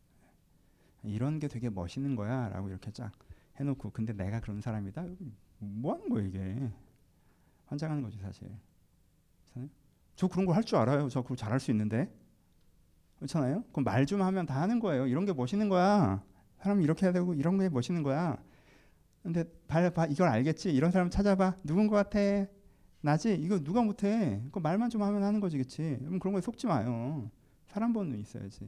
A: 이런 게 되게 멋있는 거야 라고 이렇게 쫙 해놓고 근데 내가 그런 사람이다? 뭐 하는 거야 이게. 환장하는 거지 사실. 그렇잖아요? 저 그런 거 할 줄 알아요. 저 그거 잘할 수 있는데. 그렇잖아요? 그럼 말 좀 하면 다 하는 거예요. 이런 게 멋있는 거야. 사람 이렇게 해야 되고 이런 게 멋있는 거야. 근데 봐, 봐 이걸 알겠지? 이런 사람 찾아봐. 누군 거 같아? 나지? 이거 누가 못해? 그 말만 좀 하면 하는 거지, 그렇지? 그럼 그런 거에 속지 마요. 사람 보는 눈 있어야지.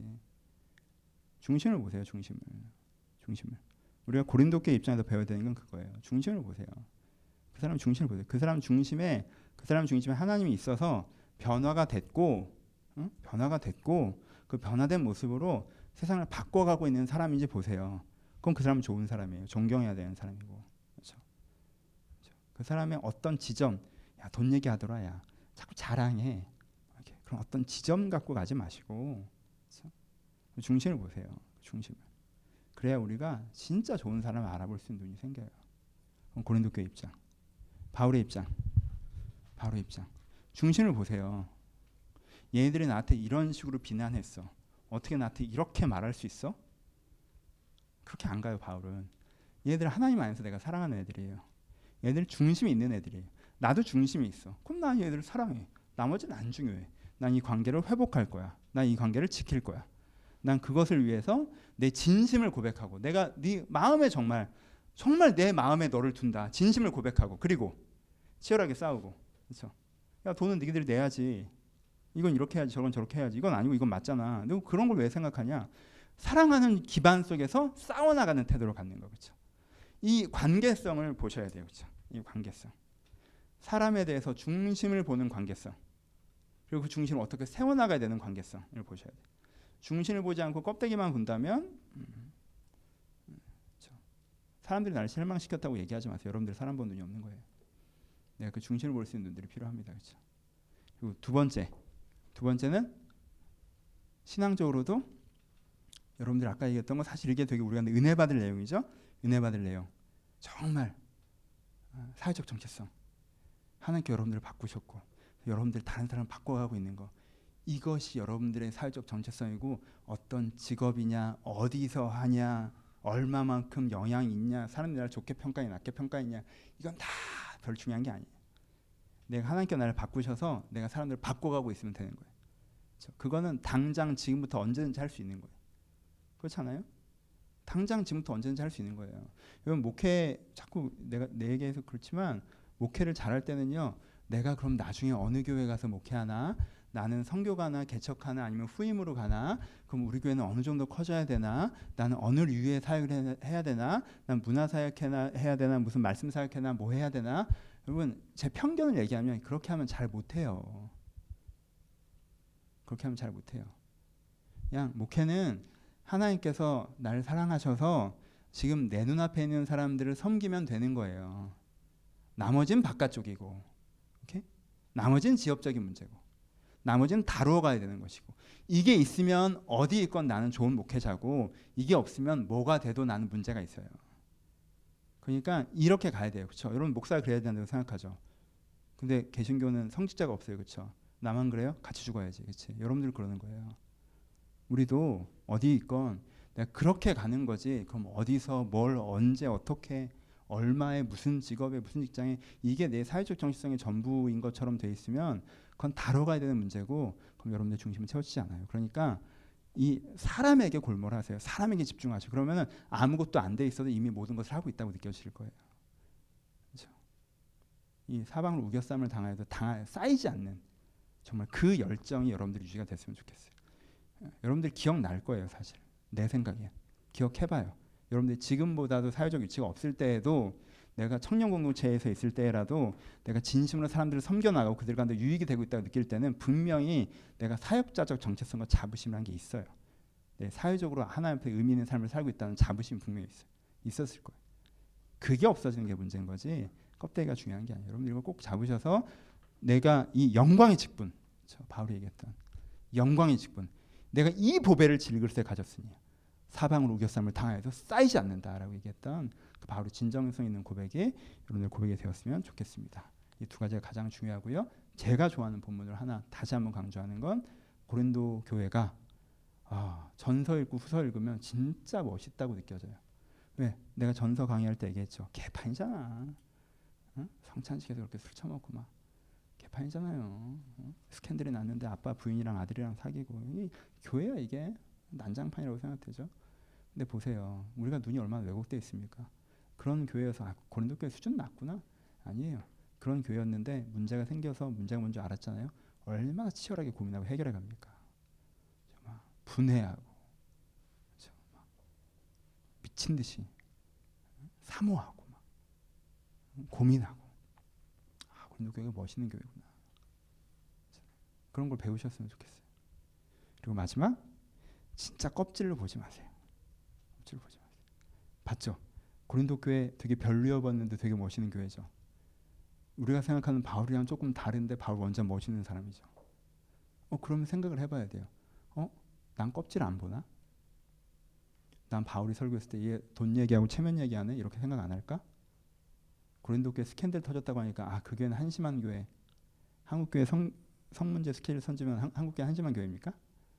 A: 중심을 보세요. 중심을. 중심을. 우리가 고린도교 입장에서 배워야 되는 건 그거예요. 중심을 보세요. 그 사람 중심을 보세요. 그 사람 중심에 그 사람 중심에 하나님이 있어서 변화가 됐고, 응? 변화가 됐고 그 변화된 모습으로 세상을 바꿔가고 있는 사람인지 보세요. 그럼 그 사람은 좋은 사람이에요. 존경해야 되는 사람이고, 그렇죠? 그렇죠? 그 사람의 어떤 지점, 야, 돈 얘기하더라, 야, 자꾸 자랑해. 이렇게. 그럼 어떤 지점 갖고 가지 마시고, 그렇죠? 중심을 보세요. 중심을. 그래야 우리가 진짜 좋은 사람을 알아볼 수 있는 눈이 생겨요. 그럼 고린도교 입장, 바울의 입장, 바울의 입장. 중심을 보세요. 얘네들이 나한테 이런 식으로 비난했어. 어떻게 나한테 이렇게 말할 수 있어? 그렇게 안 가요. 바울은. 얘네들 하나님 안에서 내가 사랑하는 애들이에요. 얘네들 중심이 있는 애들이에요. 나도 중심이 있어. 그럼 난 얘네들을 사랑해. 나머지는 안 중요해. 난 이 관계를 회복할 거야. 난 이 관계를 지킬 거야. 난 그것을 위해서 내 진심을 고백하고 내가 네 마음에 정말 정말 내 마음에 너를 둔다. 진심을 고백하고 그리고 치열하게 싸우고. 그렇죠? 야, 돈은 니들이 내야지. 이건 이렇게 해야지. 저건 저렇게 해야지. 이건 아니고 이건 맞잖아. 너 그런 걸 왜 생각하냐? 사랑하는 기반 속에서 싸워나가는 태도로 갖는 거. 그렇죠? 이 관계성을 보셔야 돼요. 그렇죠? 이 관계성. 사람에 대해서 중심을 보는 관계성. 그리고 그 중심을 어떻게 세워나가야 되는 관계성을 보셔야 돼요. 중심을 보지 않고 껍데기만 본다면 음, 그렇죠. 사람들이 나를 실망시켰다고 얘기하지 마세요. 여러분들 사람 보는 눈이 없는 거예요. 내가 그 중심을 볼 수 있는 눈들이 필요합니다. 그렇죠? 그리고 두 번째, 두 번째는 신앙적으로도 여러분들 아까 얘기했던 거 사실 이게 되게 우리가 은혜 받을 내용이죠. 은혜 받을 내용. 정말 사회적 정체성. 하나님께 여러분들을 바꾸셨고 여러분들 다른 사람 바꿔가고 있는 거. 이것이 여러분들의 사회적 정체성이고 어떤 직업이냐, 어디서 하냐, 얼마만큼 영향이 있냐, 사람들이 나를 좋게 평가했냐, 낮게 평가했냐, 이건 다 별 중요한 게 아니에요. 내가 하나님께 나를 바꾸셔서 내가 사람들을 바꿔가고 있으면 되는 거예요. 그렇죠? 그거는 당장 지금부터 언제든지 할 수 있는 거예요. 그렇잖아요? 당장 지금부터 언제든지 할 수 있는 거예요. 여러분 목회 자꾸 내가 내 얘기해서 그렇지만 목회를 잘할 때는요. 내가 그럼 나중에 어느 교회 가서 목회하나? 나는 선교 가나 개척하나 아니면 후임으로 가나? 그럼 우리 교회는 어느 정도 커져야 되나? 나는 어느 류의 사역을 해야 되나? 난 문화 사역 해야 되나? 무슨 말씀 사역 해나? 뭐 해야 되나? 여러분 제 편견을 얘기하면 그렇게 하면 잘 못해요. 그렇게 하면 잘 못해요. 그냥 목회는 하나님께서 나를 사랑하셔서 지금 내 눈앞에 있는 사람들을 섬기면 되는 거예요. 나머지는 바깥쪽이고, 오케이? 나머지는 지역적인 문제고, 나머지는 다루어 가야 되는 것이고, 이게 있으면 어디 있건 나는 좋은 목회자고, 이게 없으면 뭐가 돼도 나는 문제가 있어요. 그러니까 이렇게 가야 돼요, 그렇죠? 여러분 목사가 그래야 된다고 생각하죠. 근데 개신교는 성직자가 없어요, 그렇죠? 나만 그래요? 같이 죽어야지, 그렇지? 여러분들 그러는 거예요. 우리도 어디 있건 내가 그렇게 가는 거지. 그럼 어디서 뭘 언제 어떻게 얼마에 무슨 직업에 무슨 직장에 이게 내 사회적 정체성의 전부인 것처럼 돼 있으면 그건 다뤄가야 되는 문제고 그럼 여러분들 중심은 채워지지 않아요. 그러니까 이 사람에게 골몰하세요. 사람에게 집중하세요. 그러면은 아무것도 안 돼 있어도 이미 모든 것을 하고 있다고 느껴질 거예요. 그렇죠? 이 사방을 우겨쌈을 당해도 당하, 쌓이지 않는 정말 그 열정이 여러분들 유지가 됐으면 좋겠어요. 여러분들 기억날 거예요. 사실 내 생각에 기억해봐요. 여러분들 지금보다도 사회적 위치가 없을 때에도 내가 청년 공동체에서 있을 때라도 내가 진심으로 사람들을 섬겨나가고 그들 가운데 유익이 되고 있다고 느낄 때는 분명히 내가 사역자적 정체성과 자부심이라는 게 있어요. 네, 사회적으로 하나님 앞에 의미 있는 삶을 살고 있다는 자부심이 분명히 있어요. 있었을 거예요. 그게 없어지는 게 문제인 거지 껍데기가 중요한 게 아니에요. 여러분들 이거 꼭 잡으셔서 내가 이 영광의 직분, 그렇죠? 바울이 얘기했던 영광의 직분, 내가 이 보배를 질글세 가졌으니 사방으로 우겨쌈을 당하여도 쌓이지 않는다라고 얘기했던 그 바울의 진정성 있는 고백이 여러분들 고백이 되었으면 좋겠습니다. 이 두 가지가 가장 중요하고요. 제가 좋아하는 본문을 하나 다시 한번 강조하는 건 고린도 교회가 아, 전서 읽고 후서 읽으면 진짜 멋있다고 느껴져요. 왜? 내가 전서 강의할 때 얘기했죠. 개판이잖아. 응? 성찬식에서 그렇게 술 처먹고 막 개판이잖아요. 어? 스캔들이 났는데 아빠 부인이랑 아들이랑 사귀고 이 교회야 이게 난장판이라고 생각되죠. 근데 보세요. 우리가 눈이 얼마나 왜곡되어 있습니까? 그런 교회여서 아, 고린도 교회 수준 낮구나? 아니에요. 그런 교회였는데 문제가 생겨서 문제가 뭔지 알았잖아요. 얼마나 치열하게 고민하고 해결해 갑니까? 정말 분해하고 그렇죠? 막 미친 듯이 사모하고 막 고민하고 아, 고린도 교회가 멋있는 교회구나. 그런 걸 배우셨으면 좋겠어요. 그리고 마지막 진짜 껍질로 보지 마세요. 껍질로 보지 마세요. 봤죠? 고린도 교회 되게 별로여 봤는데 되게 멋있는 교회죠. 우리가 생각하는 바울이랑 조금 다른데 바울 완전 멋있는 사람이죠. 어 그러면 생각을 해봐야 돼요. 어? 난 껍질 안 보나? 난 바울이 설교했을 때 얘 돈 얘기하고 체면 얘기하네? 이렇게 생각 안 할까? 고린도 교회 스캔들 터졌다고 하니까 아 그 교회는 한심한 교회. 한국 교회 성, 성문제 스케일 선지면 한, 한국 교회 한심한 교회입니까?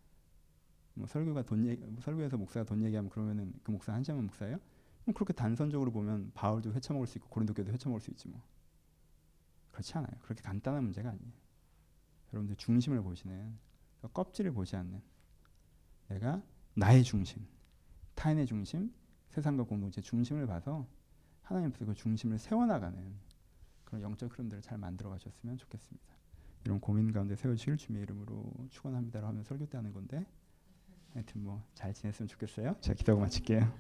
A: 뭐 설교가 돈 얘기, 설교에서 목사가 돈 얘기하면 그러면은 그 목사 한심한 목사예요? 그럼 그렇게 단선적으로 보면 바울도 회쳐먹을 수 있고 고린도 교회도 회쳐먹을 수 있지 뭐. 그렇지 않아요. 그렇게 간단한 문제가 아니에요. 여러분들 중심을 보시는 껍질을 보지 않는 내가 나의 중심, 타인의 중심, 세상과 공동체 중심을 봐서 하나님 앞에서 그 중심을 세워나가는 그런 영적 흐름들을 잘 만들어 가셨으면 좋겠습니다. 이런 고민 가운데 세워주실 주님의 이름으로 축원합니다라고 하면 설교 때 하는 건데 하여튼 뭐 잘 지냈으면 좋겠어요. 제가 기도하고 마칠게요.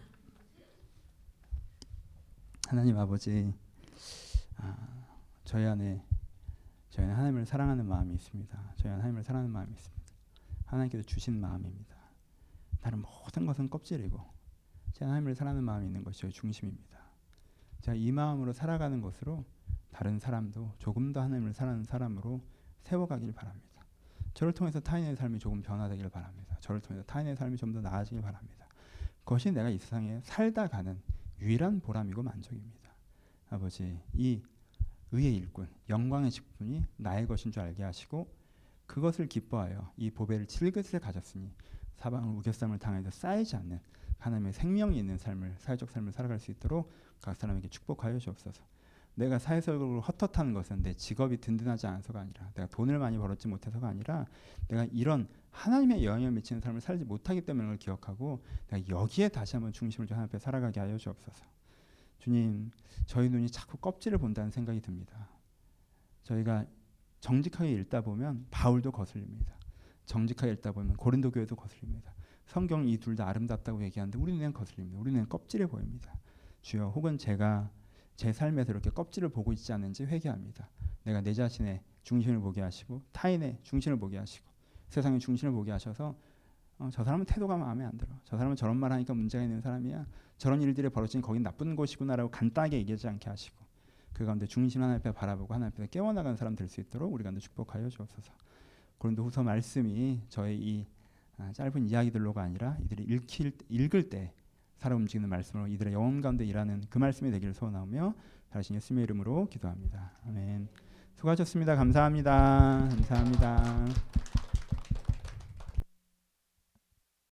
A: 하나님 아버지, 아, 저희 안에 저희는 하나님을 사랑하는 마음이 있습니다. 저희는 하나님을 사랑하는 마음이 있습니다. 하나님께서 주신 마음입니다. 다른 모든 것은 껍질이고 제가 하나님을 사랑하는 마음이 있는 것이 저희 중심입니다. 제가 이 마음으로 살아가는 것으로 다른 사람도 조금 더 하나님을 사랑하는 사람으로 세워가길 바랍니다. 저를 통해서 타인의 삶이 조금 변화되길 바랍니다. 저를 통해서 타인의 삶이 좀 더 나아지길 바랍니다. 그것이 내가 이 세상에 살다 가는 유일한 보람이고 만족입니다. 아버지, 이 의의 일꾼, 영광의 직분이 나의 것인 줄 알게 하시고 그것을 기뻐하여 이 보배를 질그릇에 가졌으니 사방을 우겨쌈을 당해도 쌓이지 않는 하나님의 생명이 있는 삶을, 사회적 삶을 살아갈 수 있도록 각 사람에게 축복하여 주옵소서. 내가 사회적으로 헛헛하는 것은 내 직업이 든든하지 않아서가 아니라 내가 돈을 많이 벌었지 못해서가 아니라 내가 이런 하나님의 영향을 미치는 삶을 살지 못하기 때문에 그걸 기억하고 내가 여기에 다시 한번 중심을 좀 하나님 앞에 살아가게 하여 주옵소서. 주님, 저희 눈이 자꾸 껍질을 본다는 생각이 듭니다. 저희가 정직하게 읽다 보면 바울도 거슬립니다. 정직하게 읽다 보면 고린도 교회도 거슬립니다. 성경 이 둘 다 아름답다고 얘기하는데 우리 눈에는 거슬립니다. 우리 눈에는 껍질해 보입니다. 주여, 혹은 제가 제 삶에서 이렇게 껍질을 보고 있지 않은지 회개합니다. 내가 내 자신의 중심을 보게 하시고 타인의 중심을 보게 하시고 세상의 중심을 보게 하셔서 어, 저 사람은 태도가 마음에 안 들어. 저 사람은 저런 말 하니까 문제가 있는 사람이야. 저런 일들이 벌어지니 거긴 나쁜 곳이구나라고 간단하게 얘기하지 않게 하시고 그 가운데 중심 하나님 앞에 바라보고 하나님 앞에 깨어나가는 사람 될 수 있도록 우리 가운데 축복하여 주옵소서. 고린도후서 말씀이 저의 이 아, 짧은 이야기들로가 아니라 이들이 읽힐, 읽을 때 살아 움직이는 말씀으로 이들의 영혼 가운데 일하는 그 말씀이 되기를 소원하며 자신 예수님의 이름으로 기도합니다. 아멘. 수고하셨습니다. 감사합니다. 감사합니다.